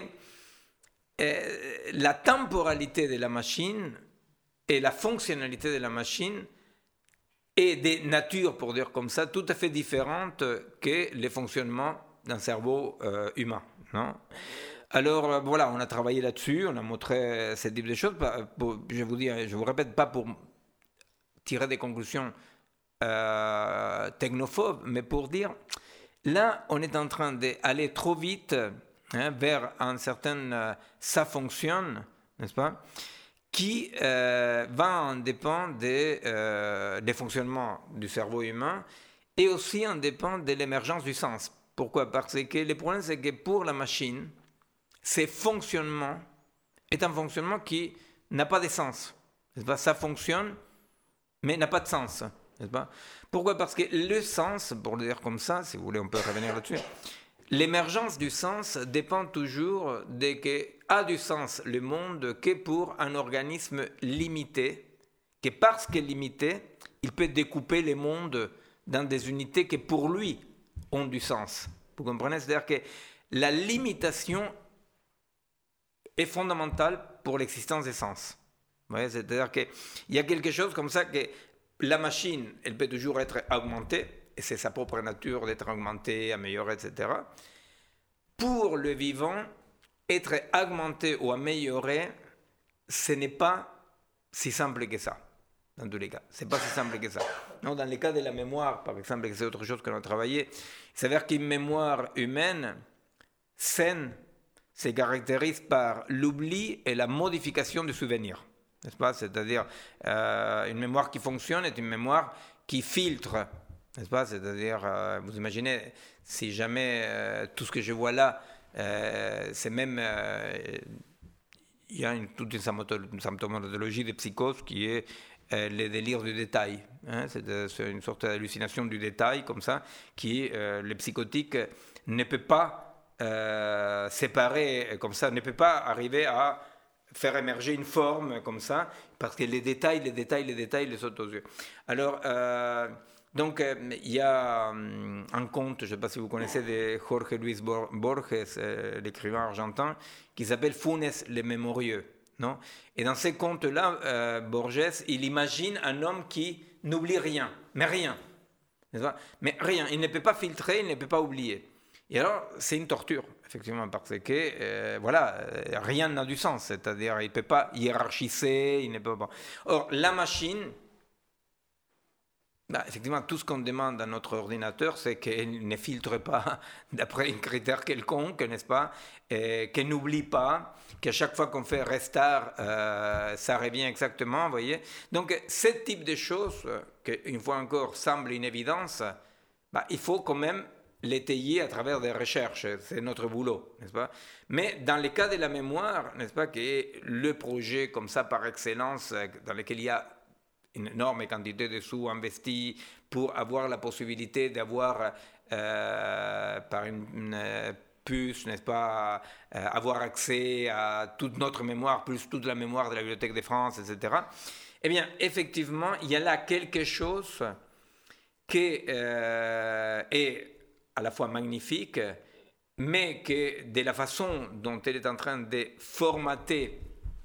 [SPEAKER 2] euh, la temporalité de la machine et la fonctionnalité de la machine est des natures, pour dire comme ça, tout à fait différentes que le fonctionnement d'un cerveau euh, humain, non ? Alors euh, voilà, on a travaillé là-dessus, on a montré ce type de choses. Pour, je vous dis, je vous répète, pas pour tirer des conclusions euh, technophobes, mais pour dire, là, on est en train d'aller trop vite hein, vers un certain euh, ça fonctionne, n'est-ce pas ? Qui euh, va en dépendre des, euh, des fonctionnements du cerveau humain et aussi en dépend de l'émergence du sens. Pourquoi ? Parce que le problème, c'est que pour la machine, ce fonctionnement est un fonctionnement qui n'a pas de sens. N'est-ce pas ? Ça fonctionne, mais n'a pas de sens. N'est-ce pas ? Pourquoi ? Parce que le sens, pour le dire comme ça, si vous voulez, on peut revenir là-dessus, l'émergence du sens dépend toujours de que a du sens le monde que pour un organisme limité, que parce qu'il est limité, il peut découper le monde dans des unités qui pour lui ont du sens. Vous comprenez ? C'est-à-dire que la limitation est fondamentale pour l'existence des sens. Vous voyez ? C'est-à-dire qu'il y a quelque chose comme ça que la machine, elle peut toujours être augmentée, et c'est sa propre nature d'être augmentée, améliorée, et cetera. Pour le vivant, être augmenté ou amélioré, ce n'est pas si simple que ça, dans tous les cas. Ce n'est pas si simple que ça. Non, dans le cas de la mémoire, par exemple, c'est autre chose que l'on a travaillé, il s'avère qu'une mémoire humaine saine se caractérise par l'oubli et la modification du souvenir. N'est-ce pas ? C'est-à-dire, euh, une mémoire qui fonctionne est une mémoire qui filtre. N'est-ce pas ? C'est-à-dire, euh, vous imaginez, si jamais euh, tout ce que je vois là, euh, c'est même... Euh, il y a une, toute une symptomatologie de psychose qui est euh, le délire du détail. Hein, c'est, c'est une sorte d'hallucination du détail, comme ça, qui, euh, le psychotique ne peut pas euh, séparer, comme ça, ne peut pas arriver à faire émerger une forme comme ça, parce que les détails, les détails, les détails les sautent aux yeux. Alors... Euh, Donc, euh, il y a um, un conte, je ne sais pas si vous connaissez, de Jorge Luis Borges, euh, l'écrivain argentin, qui s'appelle Funes le Mémorieux. Non ? Et dans ces contes-là, euh, Borges, il imagine un homme qui n'oublie rien, mais rien. N'est-ce pas ? Mais rien, il ne peut pas filtrer, il ne peut pas oublier. Et alors, c'est une torture, effectivement, parce que, euh, voilà, euh, rien n'a du sens. C'est-à-dire, il ne peut pas hiérarchiser, il ne peut pas... Or, la machine... Bah, effectivement, tout ce qu'on demande à notre ordinateur, c'est qu'il ne filtre pas d'après un critère quelconque, n'est-ce pas ? Et qu'il n'oublie pas, qu'à chaque fois qu'on fait restart, euh, ça revient exactement, vous voyez ? Donc, ce type de choses, qui, une fois encore, semble une évidence, bah, il faut quand même l'étayer à travers des recherches, c'est notre boulot, n'est-ce pas ? Mais dans le cas de la mémoire, n'est-ce pas, qui est le projet comme ça par excellence, dans lequel il y a une énorme quantité de sous investis pour avoir la possibilité d'avoir euh, par une, une puce, n'est-ce pas, euh, avoir accès à toute notre mémoire, plus toute la mémoire de la Bibliothèque de France, et cetera. Eh bien, effectivement, il y a là quelque chose qui euh, est à la fois magnifique, mais que de la façon dont elle est en train de formater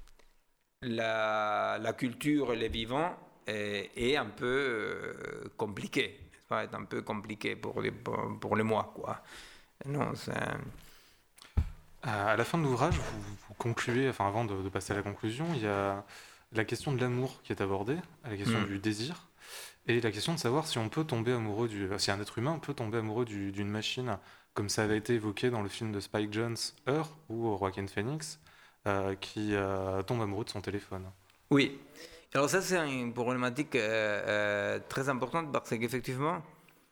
[SPEAKER 2] la, la culture et les vivants, est un peu compliqué, est un peu compliqué pour, les, pour, pour le moi, quoi. Non, c'est...
[SPEAKER 1] À la fin de l'ouvrage, vous, vous concluez, enfin avant de, de passer à la conclusion, il y a la question de l'amour qui est abordée, la question mmh. du désir. Et la question de savoir si on peut tomber amoureux du, si un être humain peut tomber amoureux du- d'une machine, comme ça avait été évoqué dans le film de Spike Jonze, Her, ou Joaquin Phoenix, euh, qui euh, tombe amoureux de son téléphone.
[SPEAKER 2] Oui. Alors ça, c'est une problématique euh, euh, très importante parce qu'effectivement,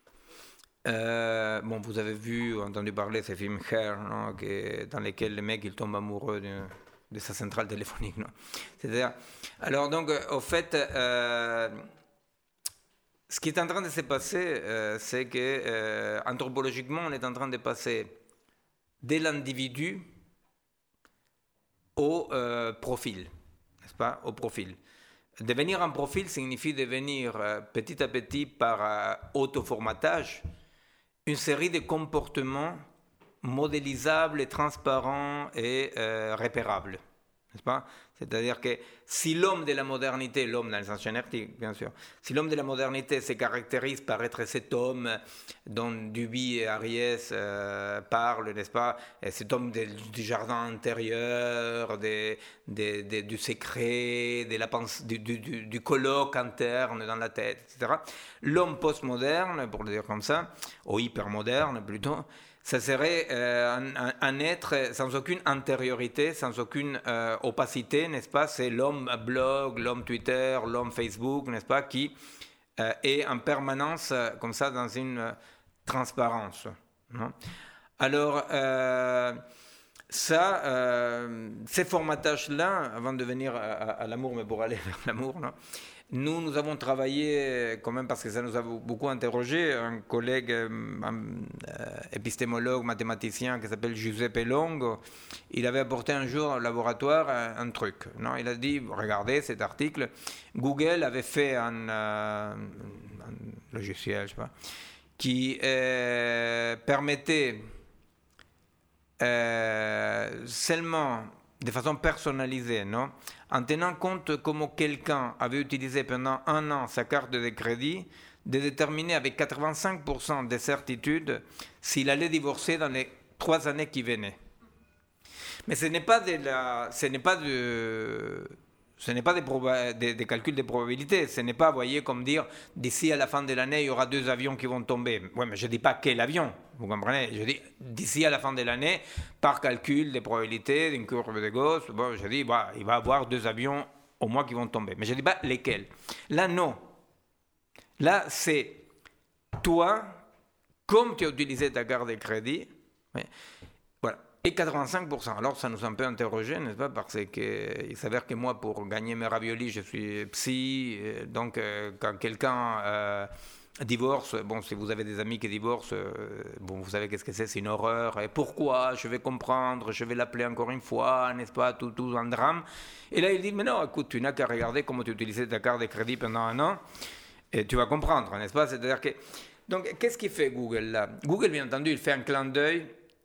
[SPEAKER 2] euh, bon, vous avez vu ou entendu parler de ce film Hair, non, que- dans lequel le mec il tombe amoureux de, de sa centrale téléphonique. Non. C'est-à-dire, alors donc, euh, au fait, euh, ce qui est en train de se passer, euh, c'est que euh, anthropologiquement, on est en train de passer de l'individu au euh, profil, n'est-ce pas, au profil. Devenir un profil signifie devenir euh, petit à petit par euh, auto-formatage une série de comportements modélisables, transparents et euh, repérables. N'est-ce pas? C'est-à-dire que si l'homme de la modernité, l'homme dans le sens génétique, bien sûr, si l'homme de la modernité se caractérise par être cet homme dont Duby et Ariès euh, parlent, n'est-ce pas? Et cet homme de, du jardin intérieur, de, de, de, du secret, de la pense, du, du, du, du colloque interne dans la tête, et cetera. L'homme postmoderne, pour le dire comme ça, ou hypermoderne plutôt, ça serait euh, un, un, un être sans aucune antériorité, sans aucune euh, opacité, n'est-ce pas? C'est l'homme blog, l'homme Twitter, l'homme Facebook, n'est-ce pas? Qui euh, est en permanence euh, comme ça dans une euh, transparence. Non? Alors, euh, ça, euh, ces formatages-là, avant de venir à, à, à l'amour, mais pour aller vers l'amour, non? Nous, nous avons travaillé, quand même, parce que ça nous a beaucoup interrogé, un collègue un, euh, épistémologue, mathématicien qui s'appelle Giuseppe Longo, il avait apporté un jour au laboratoire un, un truc. Non, il a dit, regardez cet article, Google avait fait un, euh, un logiciel, je sais pas, qui euh, permettait euh, seulement de façon personnalisée, non? En tenant compte comment quelqu'un avait utilisé pendant un an sa carte de crédit, de déterminer avec quatre-vingt-cinq pour cent de certitude s'il allait divorcer dans les trois années qui venaient. Mais ce n'est pas de la, ce n'est pas de, ce n'est pas des, proba- des, des calculs de probabilité. Ce n'est pas, voyez, comme dire d'ici à la fin de l'année il y aura deux avions qui vont tomber. Oui, mais je ne dis pas quel avion. Vous comprenez? Je dis d'ici à la fin de l'année, par calcul des probabilités d'une courbe de Gauss, bon, je dis bah, il va y avoir deux avions au moins qui vont tomber. Mais je ne dis pas lesquels. Là, non. Là, c'est toi, comme tu as utilisé ta carte de crédit, ouais, voilà, et quatre-vingt-cinq pour cent. Alors, ça nous a un peu interrogé, n'est-ce pas? Parce qu'il s'avère que moi, pour gagner mes raviolis, je suis psy. Donc, euh, quand quelqu'un... Euh, divorce, bon, si vous avez des amis qui divorcent, euh, bon, vous savez qu'est-ce que c'est, c'est une horreur. Et pourquoi? Je vais comprendre, je vais l'appeler encore une fois, n'est-ce pas? Tout, tout un drame. Et là, il dit, mais non, écoute, tu n'as qu'à regarder comment tu utilisais ta carte de crédit pendant un an, et tu vas comprendre, n'est-ce pas? C'est-à-dire que... Donc, qu'est-ce qu'il fait Google là? Google, bien entendu, il fait un clin d'œil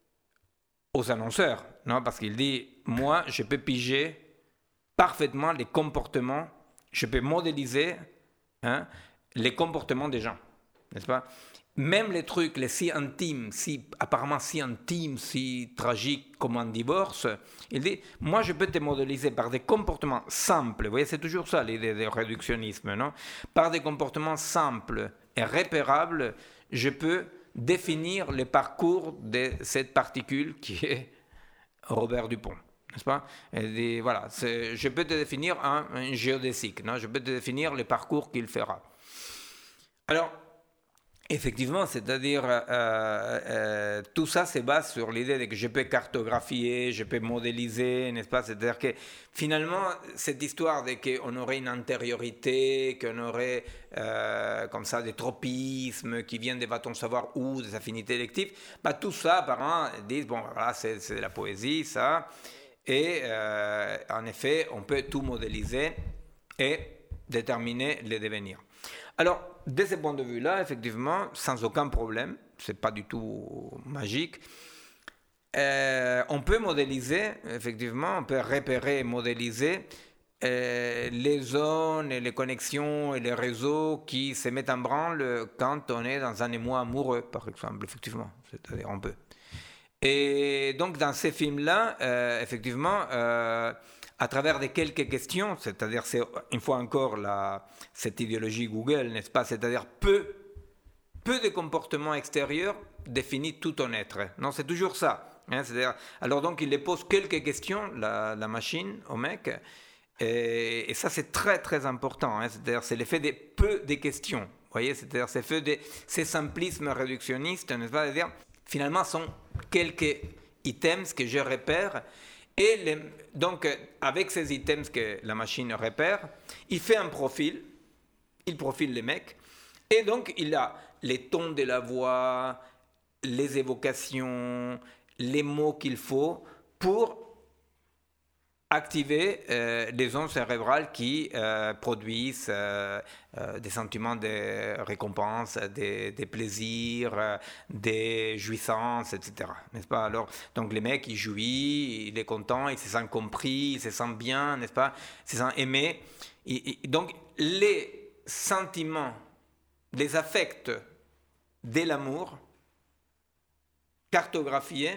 [SPEAKER 2] aux annonceurs, non? Parce qu'il dit, moi, je peux piger parfaitement les comportements, je peux modéliser, hein, les comportements des gens, n'est-ce pas? Même les trucs, les si intimes, si, apparemment si intimes, si tragiques comme un divorce, il dit, moi je peux te modéliser par des comportements simples, vous voyez, c'est toujours ça l'idée du réductionnisme, non? Par des comportements simples et repérables, je peux définir le parcours de cette particule qui est Robert Dupont. N'est-ce pas? Et dit, voilà, je peux te définir un, un géodésique, non? Je peux te définir le parcours qu'il fera. Alors, effectivement, c'est-à-dire, euh, euh, tout ça se base sur l'idée que je peux cartographier, je peux modéliser, n'est-ce pas? C'est-à-dire que finalement, cette histoire de qu'on aurait une antériorité, qu'on aurait euh, comme ça des tropismes qui viennent de va-t-on savoir où, des affinités électives, bah, tout ça, apparemment, disent, bon, voilà, c'est, c'est de la poésie, ça. Et euh, en effet, on peut tout modéliser et déterminer les devenirs. Alors, de ce point de vue-là, effectivement, sans aucun problème, ce n'est pas du tout magique, euh, on peut modéliser, effectivement, on peut repérer et modéliser euh, les zones, et les connexions et les réseaux qui se mettent en branle quand on est dans un émoi amoureux, par exemple, effectivement, c'est-à-dire on peut. Et donc, dans ces films-là, euh, effectivement, euh, à travers de quelques questions, c'est-à-dire, c'est une fois encore la, cette idéologie Google, n'est-ce pas? C'est-à-dire, peu, peu de comportements extérieurs définit tout ton être. Non, c'est toujours ça. Hein, c'est-à-dire, alors donc, il les pose quelques questions, la, la machine, au mec, et, et ça, c'est très, très important. Hein, c'est-à-dire, c'est l'effet des peu de questions. Vous voyez, c'est-à-dire, c'est fait de ces simplismes réductionnistes, n'est-ce pas? C'est-à-dire, finalement, sont quelques items que je repère. Et les, donc, avec ces items que la machine repère, il fait un profil, il profile les mecs, et donc il a les tons de la voix, les évocations, les mots qu'il faut pour activer euh, les zones cérébrales qui euh, produisent euh, euh, des sentiments de récompense, des, des plaisirs, euh, des jouissances, et cetera. N'est-ce pas? Alors, donc les mecs, ils jouissent, il est content, il se sent compris, il se sent bien, n'est-ce pas? Il se sent aimé. Et, et, donc, les sentiments, les affects de l'amour, cartographiés,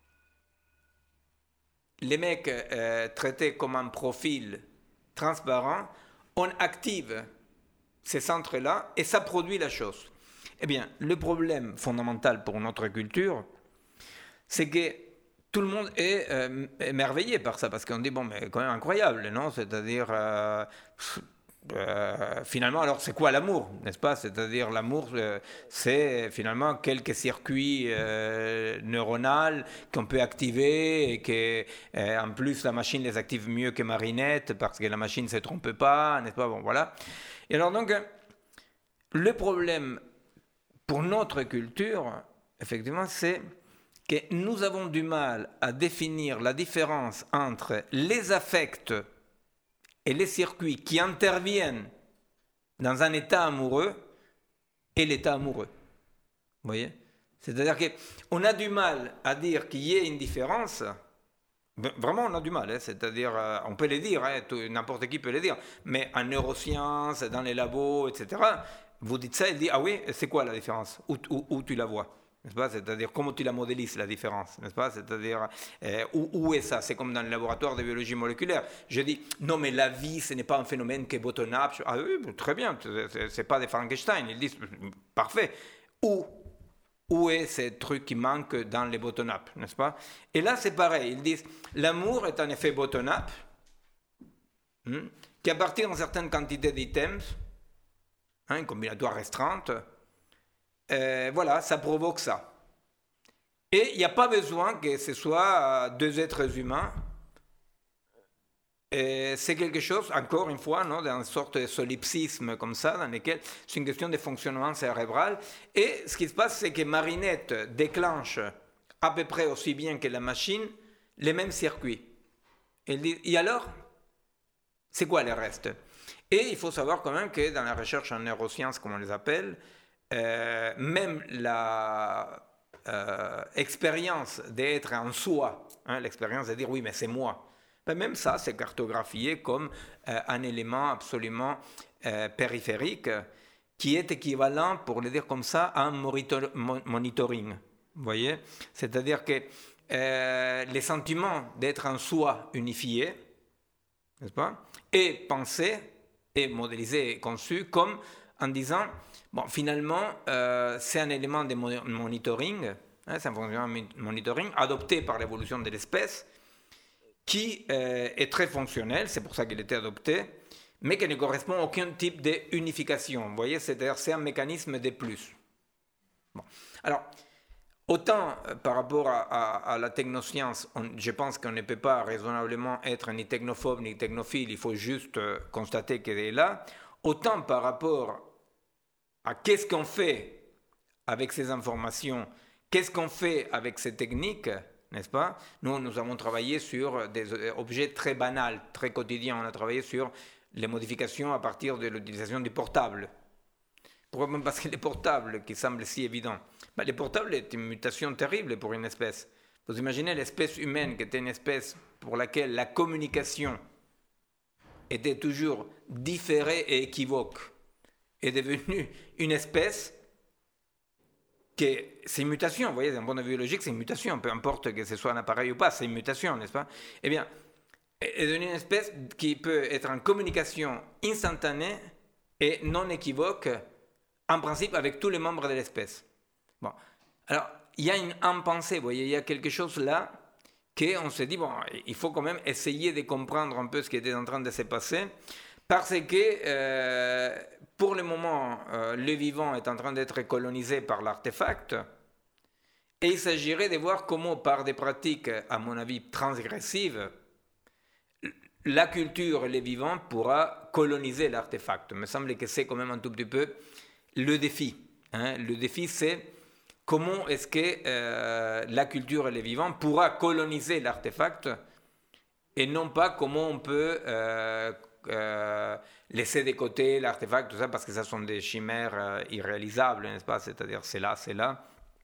[SPEAKER 2] les mecs euh, traités comme un profil transparent, on active ces centres-là et ça produit la chose. Eh bien, le problème fondamental pour notre culture, c'est que tout le monde est euh, émerveillé par ça, parce qu'on dit, bon, mais quand même incroyable, non? C'est-à-dire, euh, euh, finalement, alors c'est quoi l'amour, n'est-ce pas? C'est-à-dire, l'amour, euh, c'est finalement quelques circuits euh, neuronaux qu'on peut activer et que, euh, en plus, la machine les active mieux que Marinette parce que la machine ne se trompe pas, n'est-ce pas? Bon, voilà. Et alors, donc, le problème pour notre culture, effectivement, c'est que nous avons du mal à définir la différence entre les affects et les circuits qui interviennent dans un état amoureux et l'état amoureux. Vous voyez? C'est-à-dire qu'on a du mal à dire qu'il y ait une différence. Vraiment, on a du mal. Hein? C'est-à-dire, euh, on peut le dire, hein? Tout, n'importe qui peut le dire. Mais en neurosciences, dans les labos, et cetera, vous dites ça, il dit, ah oui, c'est quoi la différence? Où, où, où tu la vois? N'est-ce pas? C'est-à-dire, comment tu la modélises, la différence? N'est-ce pas? C'est-à-dire, euh, où, où est ça? C'est comme dans le laboratoire de biologie moléculaire. Je dis, non, mais la vie, ce n'est pas un phénomène qui est bottom-up. Ah oui, très bien, c'est, c'est pas des Frankenstein. Ils disent, parfait. Où? Où est ce truc qui manque dans les bottom-up, n'est-ce pas? Et là, c'est pareil. Ils disent, l'amour est un effet bottom-up, hein, qui à partir d'une certaine quantité d'items, hein, une combinatoire restreinte, Euh, voilà, ça provoque ça. Et il n'y a pas besoin que ce soit deux êtres humains. Et c'est quelque chose, encore une fois, non, dans une sorte de solipsisme comme ça, dans lequel c'est une question de fonctionnement cérébral. Et ce qui se passe, c'est que Marinette déclenche à peu près aussi bien que la machine les mêmes circuits. Et, et alors, c'est quoi le reste? Et il faut savoir quand même que dans la recherche en neurosciences, comme on les appelle, Euh, même la euh, expérience d'être en soi, hein, l'expérience de dire oui mais c'est moi, ben même ça c'est cartographié comme euh, un élément absolument euh, périphérique qui est équivalent, pour le dire comme ça, à un monitor- monitoring. Vous voyez? C'est-à-dire que euh, les sentiments d'être en soi unifié, n'est-ce pas, est pensé et modélisé et conçu comme en disant bon, finalement, euh, c'est un élément de monitoring, hein, c'est un fonctionnement de monitoring adopté par l'évolution de l'espèce qui euh, est très fonctionnel, c'est pour ça qu'il a été adopté, mais qui ne correspond à aucun type d'unification. Vous voyez, c'est-à-dire c'est un mécanisme de plus. Bon. Alors, autant euh, par rapport à, à, à la technoscience, on, je pense qu'on ne peut pas raisonnablement être ni technophobe ni technophile, il faut juste euh, constater qu'elle est là, autant par rapport à qu'est-ce qu'on fait avec ces informations, qu'est-ce qu'on fait avec ces techniques, n'est-ce pas? Nous, nous avons travaillé sur des objets très banals, très quotidiens. On a travaillé sur les modifications à partir de l'utilisation du portable. Pourquoi? Parce que les portables, qui semblent si évidents, ben, les portables est une mutation terrible pour une espèce. Vous imaginez l'espèce humaine, qui était une espèce pour laquelle la communication était toujours différée et équivoque, est devenue une espèce que c'est une mutation, vous voyez, d'un point de vue biologique, c'est une mutation, peu importe que ce soit un appareil ou pas, c'est une mutation, n'est-ce pas? Eh bien, est devenue une espèce qui peut être en communication instantanée et non équivoque, en principe, avec tous les membres de l'espèce. Bon, alors, il y a une en-pensée, vous voyez, il y a quelque chose là qu'on se dit, bon, il faut quand même essayer de comprendre un peu ce qui était en train de se passer, parce que, euh, pour le moment, euh, le vivant est en train d'être colonisé par l'artefact, et il s'agirait de voir comment, par des pratiques, à mon avis, transgressives, la culture et les vivants pourra coloniser l'artefact. Il me semble que c'est quand même un tout petit peu le défi. Hein. Le défi, c'est comment est-ce que euh, la culture et les vivants pourra coloniser l'artefact et non pas comment on peut euh, euh, laisser de côté l'artefact, tout ça, parce que ça sont des chimères euh, irréalisables, n'est-ce pas? C'est-à-dire, c'est là, c'est là.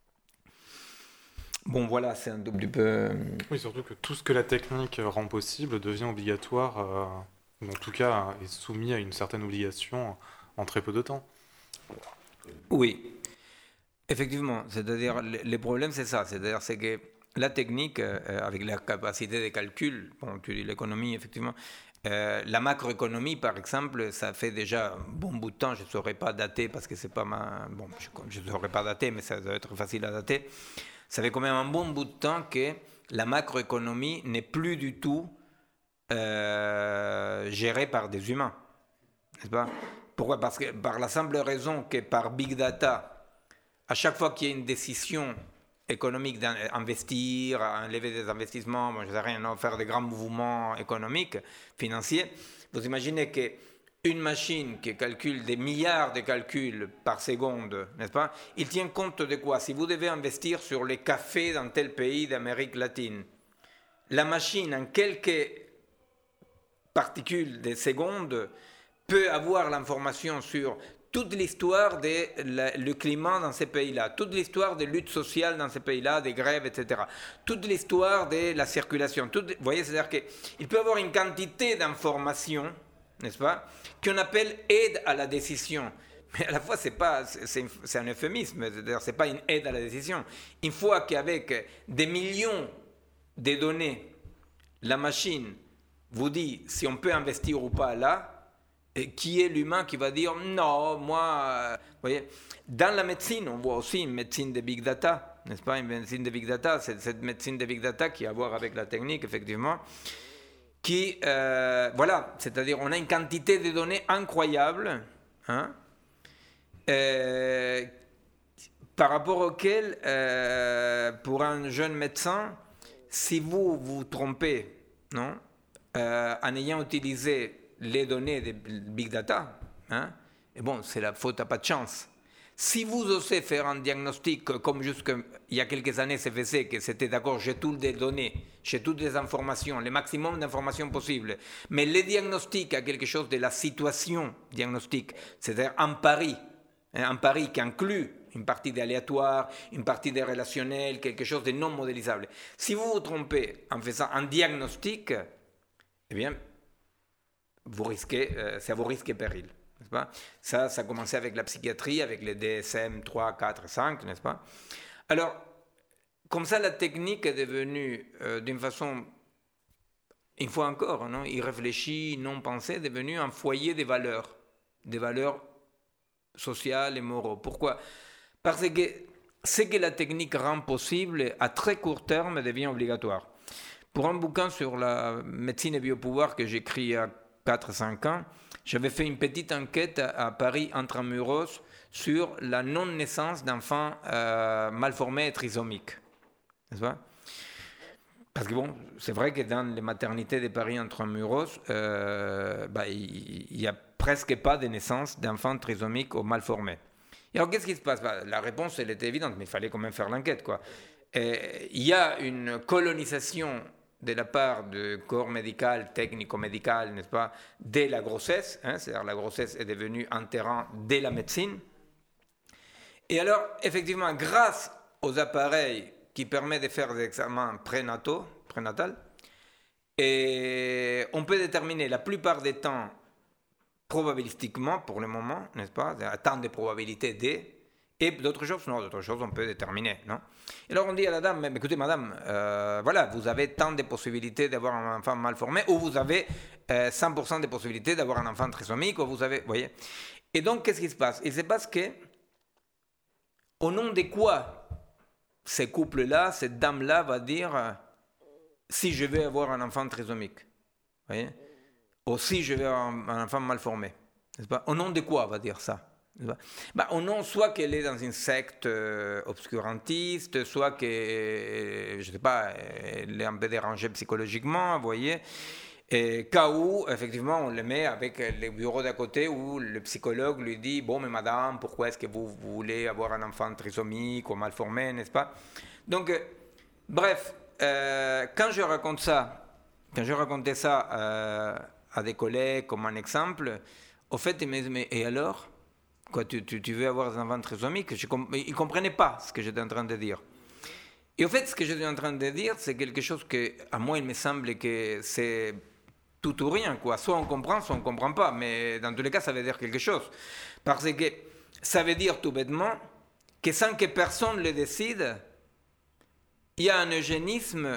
[SPEAKER 2] Bon, voilà, c'est un tout petit peu...
[SPEAKER 1] Oui, surtout que tout ce que la technique rend possible devient obligatoire, euh, en tout cas est soumis à une certaine obligation en très peu de temps.
[SPEAKER 2] Oui, effectivement. C'est-à-dire, le problème, c'est ça. C'est-à-dire, c'est que la technique, euh, avec la capacité de calcul, bon, tu dis l'économie, effectivement, euh, la macroéconomie, par exemple, ça fait déjà un bon bout de temps, je ne saurais pas dater, parce que c'est pas ma... Bon, je ne saurais pas dater, mais ça doit être facile à dater. Ça fait quand même un bon bout de temps que la macroéconomie n'est plus du tout euh, gérée par des humains. N'est-ce pas? Pourquoi? Parce que par la simple raison que par big data, à chaque fois qu'il y a une décision économique d'investir, enlever des investissements, bon, je ne sais rien, non, faire des grands mouvements économiques, financiers, vous imaginez que une machine qui calcule des milliards de calculs par seconde, n'est-ce pas? Il tient compte de quoi? Si vous devez investir sur les cafés dans tel pays d'Amérique latine, la machine, en quelques particules de secondes, peut avoir l'information sur toute l'histoire du climat dans ces pays-là, toute l'histoire des luttes sociales dans ces pays-là, des grèves, et cetera. Toute l'histoire de la circulation. Toute, vous voyez, c'est-à-dire qu'il peut avoir une quantité d'informations, n'est-ce pas, qu'on appelle aide à la décision. Mais à la fois, c'est pas, c'est, c'est un euphémisme, c'est-à-dire c'est pas une aide à la décision. Une fois qu'avec des millions de données, la machine vous dit si on peut investir ou pas là, et qui est l'humain qui va dire non, moi, vous voyez, dans la médecine, on voit aussi une médecine de big data, n'est-ce pas, une médecine de big data, c'est cette médecine de big data qui a à voir avec la technique, effectivement, qui, euh, voilà, c'est-à-dire on a une quantité de données incroyable, hein, euh, par rapport auquel, euh, pour un jeune médecin, si vous vous trompez, non, euh, en ayant utilisé les données de big data, hein, et bon, c'est la faute à pas de chance. Si vous osez faire un diagnostic comme jusqu'il y a quelques années se faisait, que c'était d'accord, j'ai toutes les données, j'ai toutes les informations, le maximum d'informations possibles, mais le diagnostic a quelque chose de la situation diagnostique, c'est-à-dire un pari, hein, un pari qui inclut une partie d'aléatoire, une partie de relationnel, quelque chose de non modélisable. Si vous vous trompez en faisant un diagnostic, eh bien, vous risquez, euh, c'est à vos risques et périls. N'est-ce pas? Ça, ça a commencé avec la psychiatrie, avec les D S M trois, quatre, cinq, n'est-ce pas? Alors, comme ça, la technique est devenue, euh, d'une façon, une fois encore, non, irréfléchie, non pensée, devenue un foyer des valeurs, des valeurs sociales et morales. Pourquoi? Parce que ce que la technique rend possible, à très court terme, devient obligatoire. Pour un bouquin sur la médecine et biopouvoir que j'écris il y a quatre à cinq ans, j'avais fait une petite enquête à Paris intramuros sur la non-naissance d'enfants euh, mal formés et trisomiques. N'est-ce pas? Parce que bon, c'est vrai que dans les maternités de Paris intramuros, euh, bah, il n'y a presque pas de naissance d'enfants trisomiques ou mal formés. Et alors qu'est-ce qui se passe? Bah, la réponse, elle était évidente, mais il fallait quand même faire l'enquête, quoi. Et il y a une colonisation de la part du corps médical, technico-médical, n'est-ce pas, dès la grossesse, hein, c'est-à-dire la grossesse est devenue un terrain de la médecine. Et alors, effectivement, grâce aux appareils qui permettent de faire des examens prénataux, prénatal, et on peut déterminer la plupart des temps, probabilistiquement, pour le moment, n'est-ce pas, un temps de probabilité D, Et d'autres choses, non, d'autres choses on peut déterminer, non? Et alors on dit à la dame, mais écoutez madame, euh, voilà, vous avez tant de possibilités d'avoir un enfant mal formé, ou vous avez euh, cent pour cent des possibilités d'avoir un enfant trisomique, ou vous avez, vous voyez. Et donc qu'est-ce qui se passe? Il se passe que, au nom de quoi ces couples-là, cette dame-là va dire, euh, si je veux avoir un enfant trisomique, vous voyez, ou si je veux avoir un, un enfant mal formé, n'est-ce pas? Au nom de quoi va dire ça? Bah, au nom, soit qu'elle est dans une secte euh, obscurantiste, soit qu'elle, je sais pas, elle est un peu dérangée psychologiquement, vous voyez. Et cas où, effectivement, on le met avec le bureau d'à côté où le psychologue lui dit, bon, mais madame, pourquoi est-ce que vous, vous voulez avoir un enfant trisomique ou mal formé, n'est-ce pas? Donc, euh, bref, euh, quand je raconte ça, quand je racontais ça euh, à des collègues comme un exemple, au fait, ils me disent, mais et alors? Quoi, tu, tu, tu veux avoir des enfants trisomiques? Je com- Ils ne comprenaient pas ce que j'étais en train de dire. Et au fait, ce que j'étais en train de dire, c'est quelque chose que, à moi, il me semble que c'est tout ou rien, quoi. Soit on comprend, soit on ne comprend pas. Mais dans tous les cas, ça veut dire quelque chose. Parce que ça veut dire tout bêtement que sans que personne le décide, il y a un eugénisme,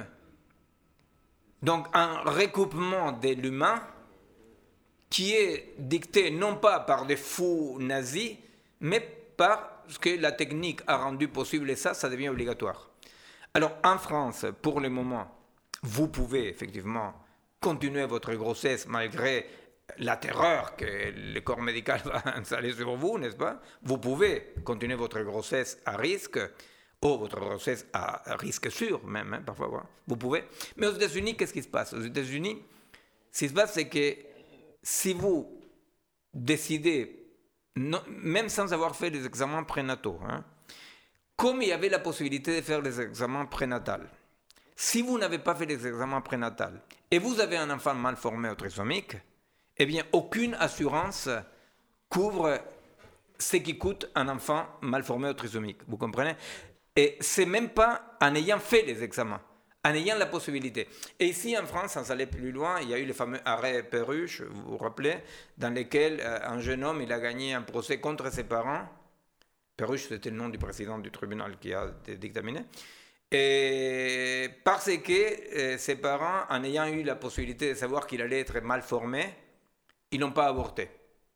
[SPEAKER 2] donc un recoupement de l'humain, qui est dicté non pas par des fous nazis, mais parce que la technique a rendu possible et ça, ça devient obligatoire. Alors en France, pour le moment, vous pouvez effectivement continuer votre grossesse malgré la terreur que le corps médical va installer sur vous, n'est-ce pas? Vous pouvez continuer votre grossesse à risque, ou votre grossesse à risque sûr même, hein, parfois. Vous pouvez. Mais aux États-Unis, qu'est-ce qui se passe? Aux États-Unis, ce qui se passe, c'est que si vous décidez, non, même sans avoir fait les examens prénataux, hein, comme il y avait la possibilité de faire les examens prénataux, si vous n'avez pas fait les examens prénataux et vous avez un enfant mal formé ou trisomique, eh bien, aucune assurance couvre ce qui coûte un enfant mal formé ou trisomique. Vous comprenez? Et c'est même pas en ayant fait les examens, en ayant la possibilité. Et ici, en France, sans aller plus loin, il y a eu le fameux arrêt Perruche, vous vous rappelez, dans lequel euh, un jeune homme, il a gagné un procès contre ses parents. Perruche, c'était le nom du président du tribunal qui a été dictaminé. Et parce que euh, ses parents, en ayant eu la possibilité de savoir qu'il allait être mal formé, ils n'ont pas avorté.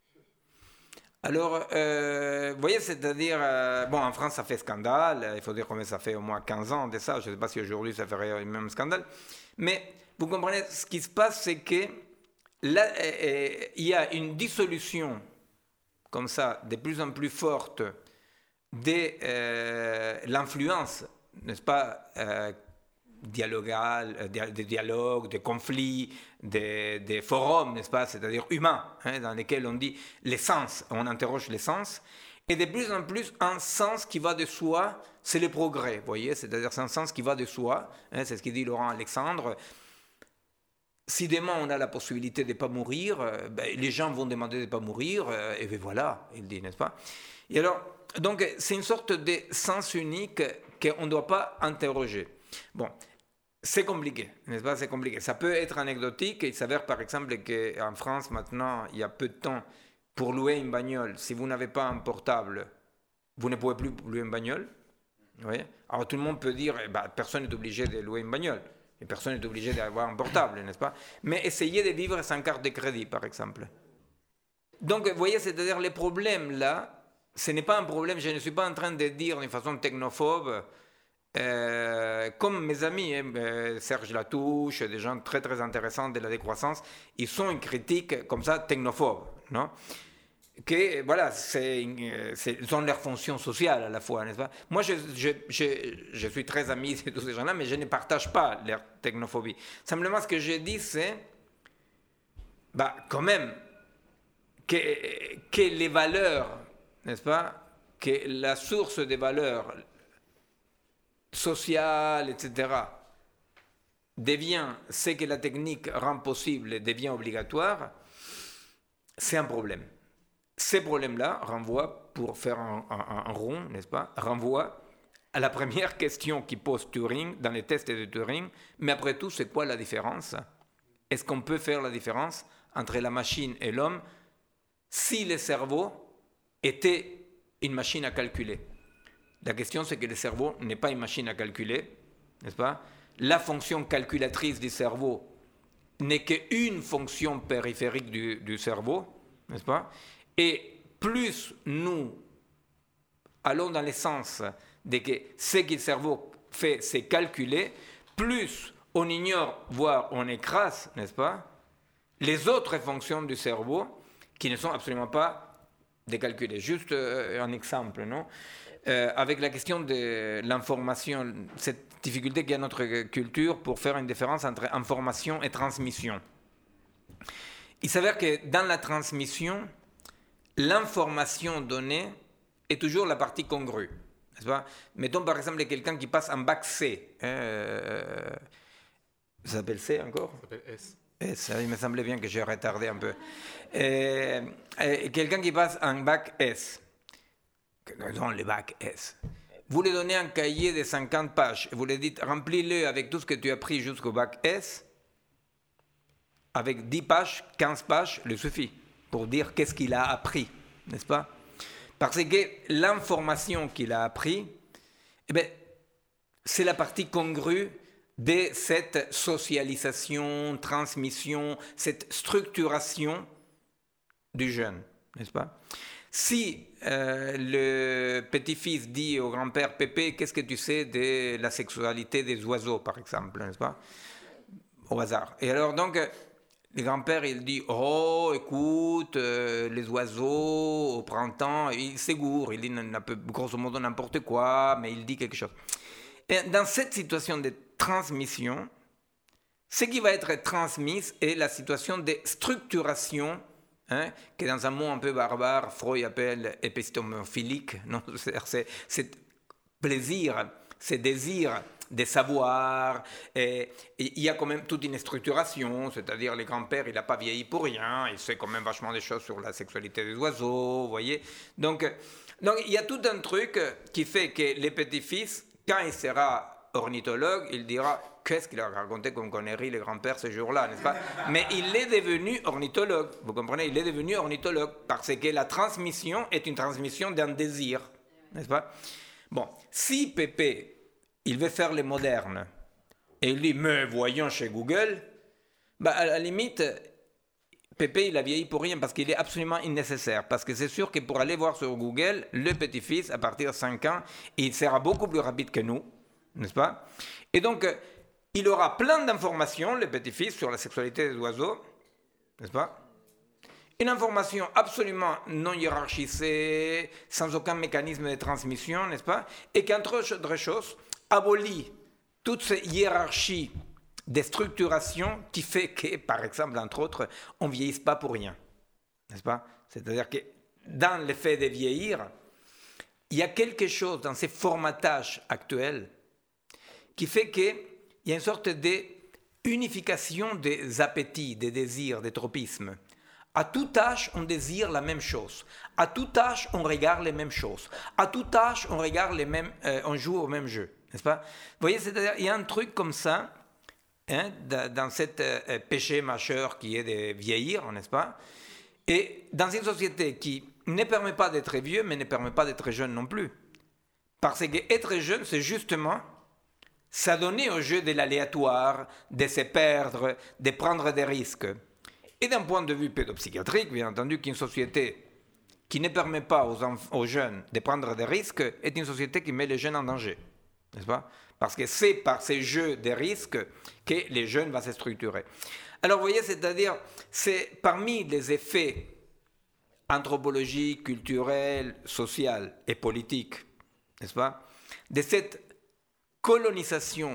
[SPEAKER 2] Alors, euh, vous voyez, c'est-à-dire, euh, bon, en France, ça fait scandale, il faut dire combien ça fait au moins quinze ans de ça, je ne sais pas si aujourd'hui ça ferait le même scandale, mais vous comprenez, ce qui se passe, c'est que là, euh, il y a une dissolution, comme ça, de plus en plus forte de euh, l'influence, n'est-ce pas, euh, dialogal, des dialogues, des conflits, des, des forums, n'est-ce pas, c'est-à-dire humains, hein, dans lesquels on dit les sens, on interroge les sens, et de plus en plus un sens qui va de soi, c'est le progrès, vous voyez, c'est-à-dire c'est un sens qui va de soi, hein, c'est ce qu'il dit Laurent Alexandre. Si demain on a la possibilité de ne pas mourir, euh, ben, les gens vont demander de ne pas mourir, euh, et bien voilà, il dit, n'est-ce pas? Et alors, donc c'est une sorte de sens unique qu'on ne doit pas interroger. Bon, c'est compliqué, n'est-ce pas? C'est compliqué. Ça peut être anecdotique. Il s'avère par exemple qu'en France, maintenant, il y a peu de temps, pour louer une bagnole, si vous n'avez pas un portable, vous ne pouvez plus louer une bagnole. Vous voyez? Alors tout le monde peut dire, eh ben, personne n'est obligé de louer une bagnole. Et personne n'est obligé d'avoir un portable, n'est-ce pas? Mais essayez de vivre sans carte de crédit, par exemple. Donc, vous voyez, c'est-à-dire les problèmes là, ce n'est pas un problème, je ne suis pas en train de dire d'une façon technophobe, Euh, comme mes amis, hein, euh, Serge Latouche, des gens très très intéressants de la décroissance, ils sont une critique comme ça technophobe, non? Que voilà, c'est, c'est, ils ont leur fonction sociale à la fois, n'est-ce pas? Moi, je, je, je, je suis très ami de tous ces gens-là, mais je ne partage pas leur technophobie. Simplement, ce que je dis, c'est, bah, quand même, que, que les valeurs, n'est-ce pas? Que la source des valeurs social, et cetera, devient ce que la technique rend possible, devient obligatoire, c'est un problème. Ces problèmes-là renvoient, pour faire un, un, un rond, n'est-ce pas, renvoient à la première question qui pose Turing, dans les tests de Turing, mais après tout, c'est quoi la différence? Est-ce qu'on peut faire la différence entre la machine et l'homme si le cerveau était une machine à calculer? La question, c'est que le cerveau n'est pas une machine à calculer, n'est-ce pas? La fonction calculatrice du cerveau n'est qu'une fonction périphérique du, du cerveau, n'est-ce pas? Et plus nous allons dans le sens de que ce que le cerveau fait, c'est calculer, plus on ignore, voire on écrase, n'est-ce pas, les autres fonctions du cerveau qui ne sont absolument pas décalculées. Juste euh, un exemple, non? Euh, avec la question de l'information, cette difficulté qu'il y a dans notre culture pour faire une différence entre information et transmission. Il s'avère que dans la transmission, l'information donnée est toujours la partie congrue. N'est-ce pas? Mettons par exemple quelqu'un qui passe un bac C. Hein, euh, ça s'appelle C encore?
[SPEAKER 1] Ça s'appelle S.
[SPEAKER 2] S, il me semblait bien que j'ai retardé un peu. Euh, euh, quelqu'un qui passe un bac S. Non, le bac S. Vous lui donnez un cahier de cinquante pages et vous lui dites remplis-le avec tout ce que tu as appris jusqu'au bac S. Avec dix pages, quinze pages, il suffit pour dire qu'est-ce qu'il a appris, n'est-ce pas? Parce que l'information qu'il a appris, eh bien, c'est la partie congrue de cette socialisation, transmission, cette structuration du jeune, n'est-ce pas? Si euh, le petit-fils dit au grand-père Pépé, qu'est-ce que tu sais de la sexualité des oiseaux, par exemple, n'est-ce pas? Au hasard. Et alors donc, le grand-père, il dit, oh, écoute, euh, les oiseaux au printemps, il s'égourre, il dit grosso modo n'importe quoi, mais il dit quelque chose. Et dans cette situation de transmission, ce qui va être transmis est la situation de structuration, hein, que dans un mot un peu barbare, Freud appelle épistomophilique, non? C'est, c'est plaisir, c'est désir de savoir, et il y a quand même toute une structuration, c'est-à-dire le grand-père, il n'a pas vieilli pour rien, il sait quand même vachement des choses sur la sexualité des oiseaux, vous voyez. Donc, donc il y a tout un truc qui fait que le petit-fils, quand il sera ornithologue, il dira qu'est-ce qu'il a raconté comme connerie le grand-père ce jour-là, n'est-ce pas? Mais il est devenu ornithologue, vous comprenez? Il est devenu ornithologue parce que la transmission est une transmission d'un désir, n'est-ce pas? Bon, si Pépé, il veut faire les modernes, et il dit, mais voyons chez Google, bah à la limite, Pépé, il a vieilli pour rien parce qu'il est absolument nécessaire. Parce que c'est sûr que pour aller voir sur Google, le petit-fils, à partir de cinq ans, il sera beaucoup plus rapide que nous, n'est-ce pas? Et donc, il aura plein d'informations, le petit-fils, sur la sexualité des oiseaux, n'est-ce pas? Une information absolument non hiérarchisée, sans aucun mécanisme de transmission, n'est-ce pas? Et qu'entre autres choses, abolit toute cette hiérarchie de structuration qui fait que, par exemple, entre autres, on ne vieillisse pas pour rien, n'est-ce pas? C'est-à-dire que dans le fait de vieillir, il y a quelque chose dans ces formatages actuels qui fait qu'il y a une sorte d'unification des appétits, des désirs, des tropismes. À tout âge, on désire la même chose. À tout âge, on regarde les mêmes choses. À tout âge, on regarde les mêmes, euh, on joue au même jeu, n'est-ce pas? Vous voyez, c'est-à-dire, il y a un truc comme ça, hein, dans cet euh, péché majeur qui est de vieillir, n'est-ce pas? Et dans une société qui ne permet pas d'être vieux, mais ne permet pas d'être jeune non plus. Parce qu'être jeune, c'est justement s'adonner au jeu de l'aléatoire, de se perdre, de prendre des risques. Et d'un point de vue pédopsychiatrique, bien entendu, qu'une société qui ne permet pas aux, enf- aux jeunes de prendre des risques est une société qui met les jeunes en danger, n'est-ce pas? Parce que c'est par ces jeux de risques que les jeunes vont se structurer. Alors, vous voyez, c'est-à-dire, c'est parmi les effets anthropologiques, culturels, sociaux et politiques, n'est-ce pas, de cette colonisation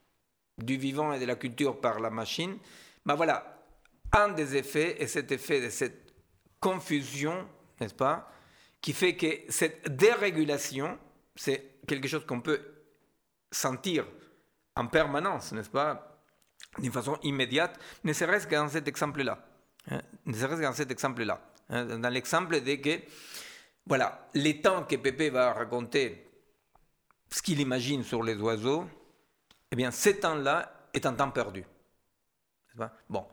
[SPEAKER 2] du vivant et de la culture par la machine, ben voilà, un des effets est cet effet de cette confusion, n'est-ce pas, qui fait que cette dérégulation, c'est quelque chose qu'on peut sentir en permanence, n'est-ce pas, d'une façon immédiate, ne serait-ce que dans cet exemple-là. Hein, ne serait-ce que dans cet exemple-là. Hein, dans l'exemple de que, voilà, les temps que Pépé va raconter ce qu'il imagine sur les oiseaux, eh bien, ce temps-là est un temps perdu. N'est-ce pas? Bon.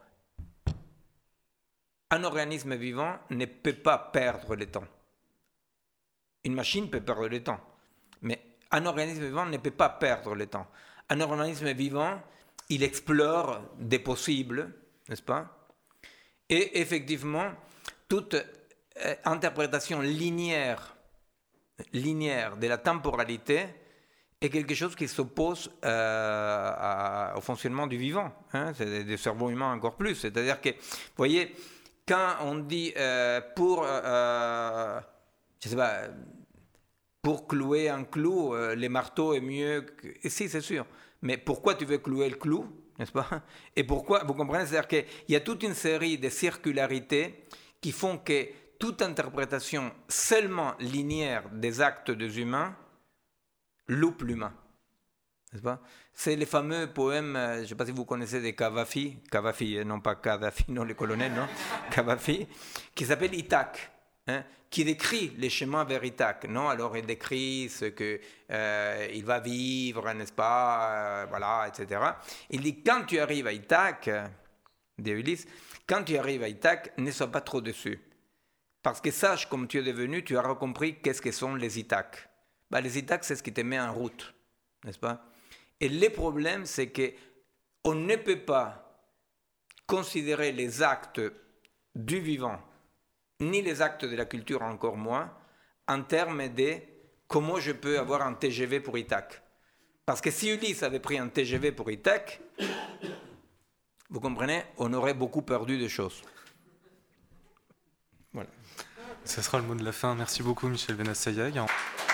[SPEAKER 2] Un organisme vivant ne peut pas perdre le temps. Une machine peut perdre le temps. Mais Un organisme vivant ne peut pas perdre le temps. Un organisme vivant, il explore des possibles, n'est-ce pas? Et effectivement, toute euh, interprétation linéaire, linéaire de la temporalité est quelque chose qui s'oppose euh, à, au fonctionnement du vivant. Hein, c'est des cerveaux humains encore plus. C'est-à-dire que, vous voyez, quand on dit euh, pour, euh, je sais pas, pour clouer un clou, euh, les marteaux est mieux que... Et si, c'est sûr. Mais pourquoi tu veux clouer le clou, n'est-ce pas? Et pourquoi, vous comprenez? C'est-à-dire qu'il y a toute une série de circularités qui font que toute interprétation seulement linéaire des actes des humains loupe l'humain. N'est-ce pas? C'est les fameux poèmes, je ne sais pas si vous connaissez des Cavafy, Cavafy, non pas Kadhafi, non le colonel, non, Cavafy, qui s'appelle Ithaque, hein, qui décrit les chemins vers Ithaque, non? Alors il décrit ce qu'il euh, va vivre, n'est-ce pas, euh, voilà, et cetera. Il dit, quand tu arrives à Ithaque, dit Ulysse, quand tu arrives à Ithaque, ne sois pas trop déçu, parce que sache comme tu es devenu, tu auras compris qu'est-ce que sont les Ithaques. Ben, les Ithaques, c'est ce qui te met en route, n'est-ce pas? Et le problème, c'est qu'on ne peut pas considérer les actes du vivant, ni les actes de la culture encore moins, en termes de comment je peux avoir un T G V pour Ithaque. Parce que si Ulysse avait pris un T G V pour Ithaque, vous comprenez, on aurait beaucoup perdu de choses. Voilà.
[SPEAKER 1] Ce sera le mot de la fin. Merci beaucoup, Michel Benassayac.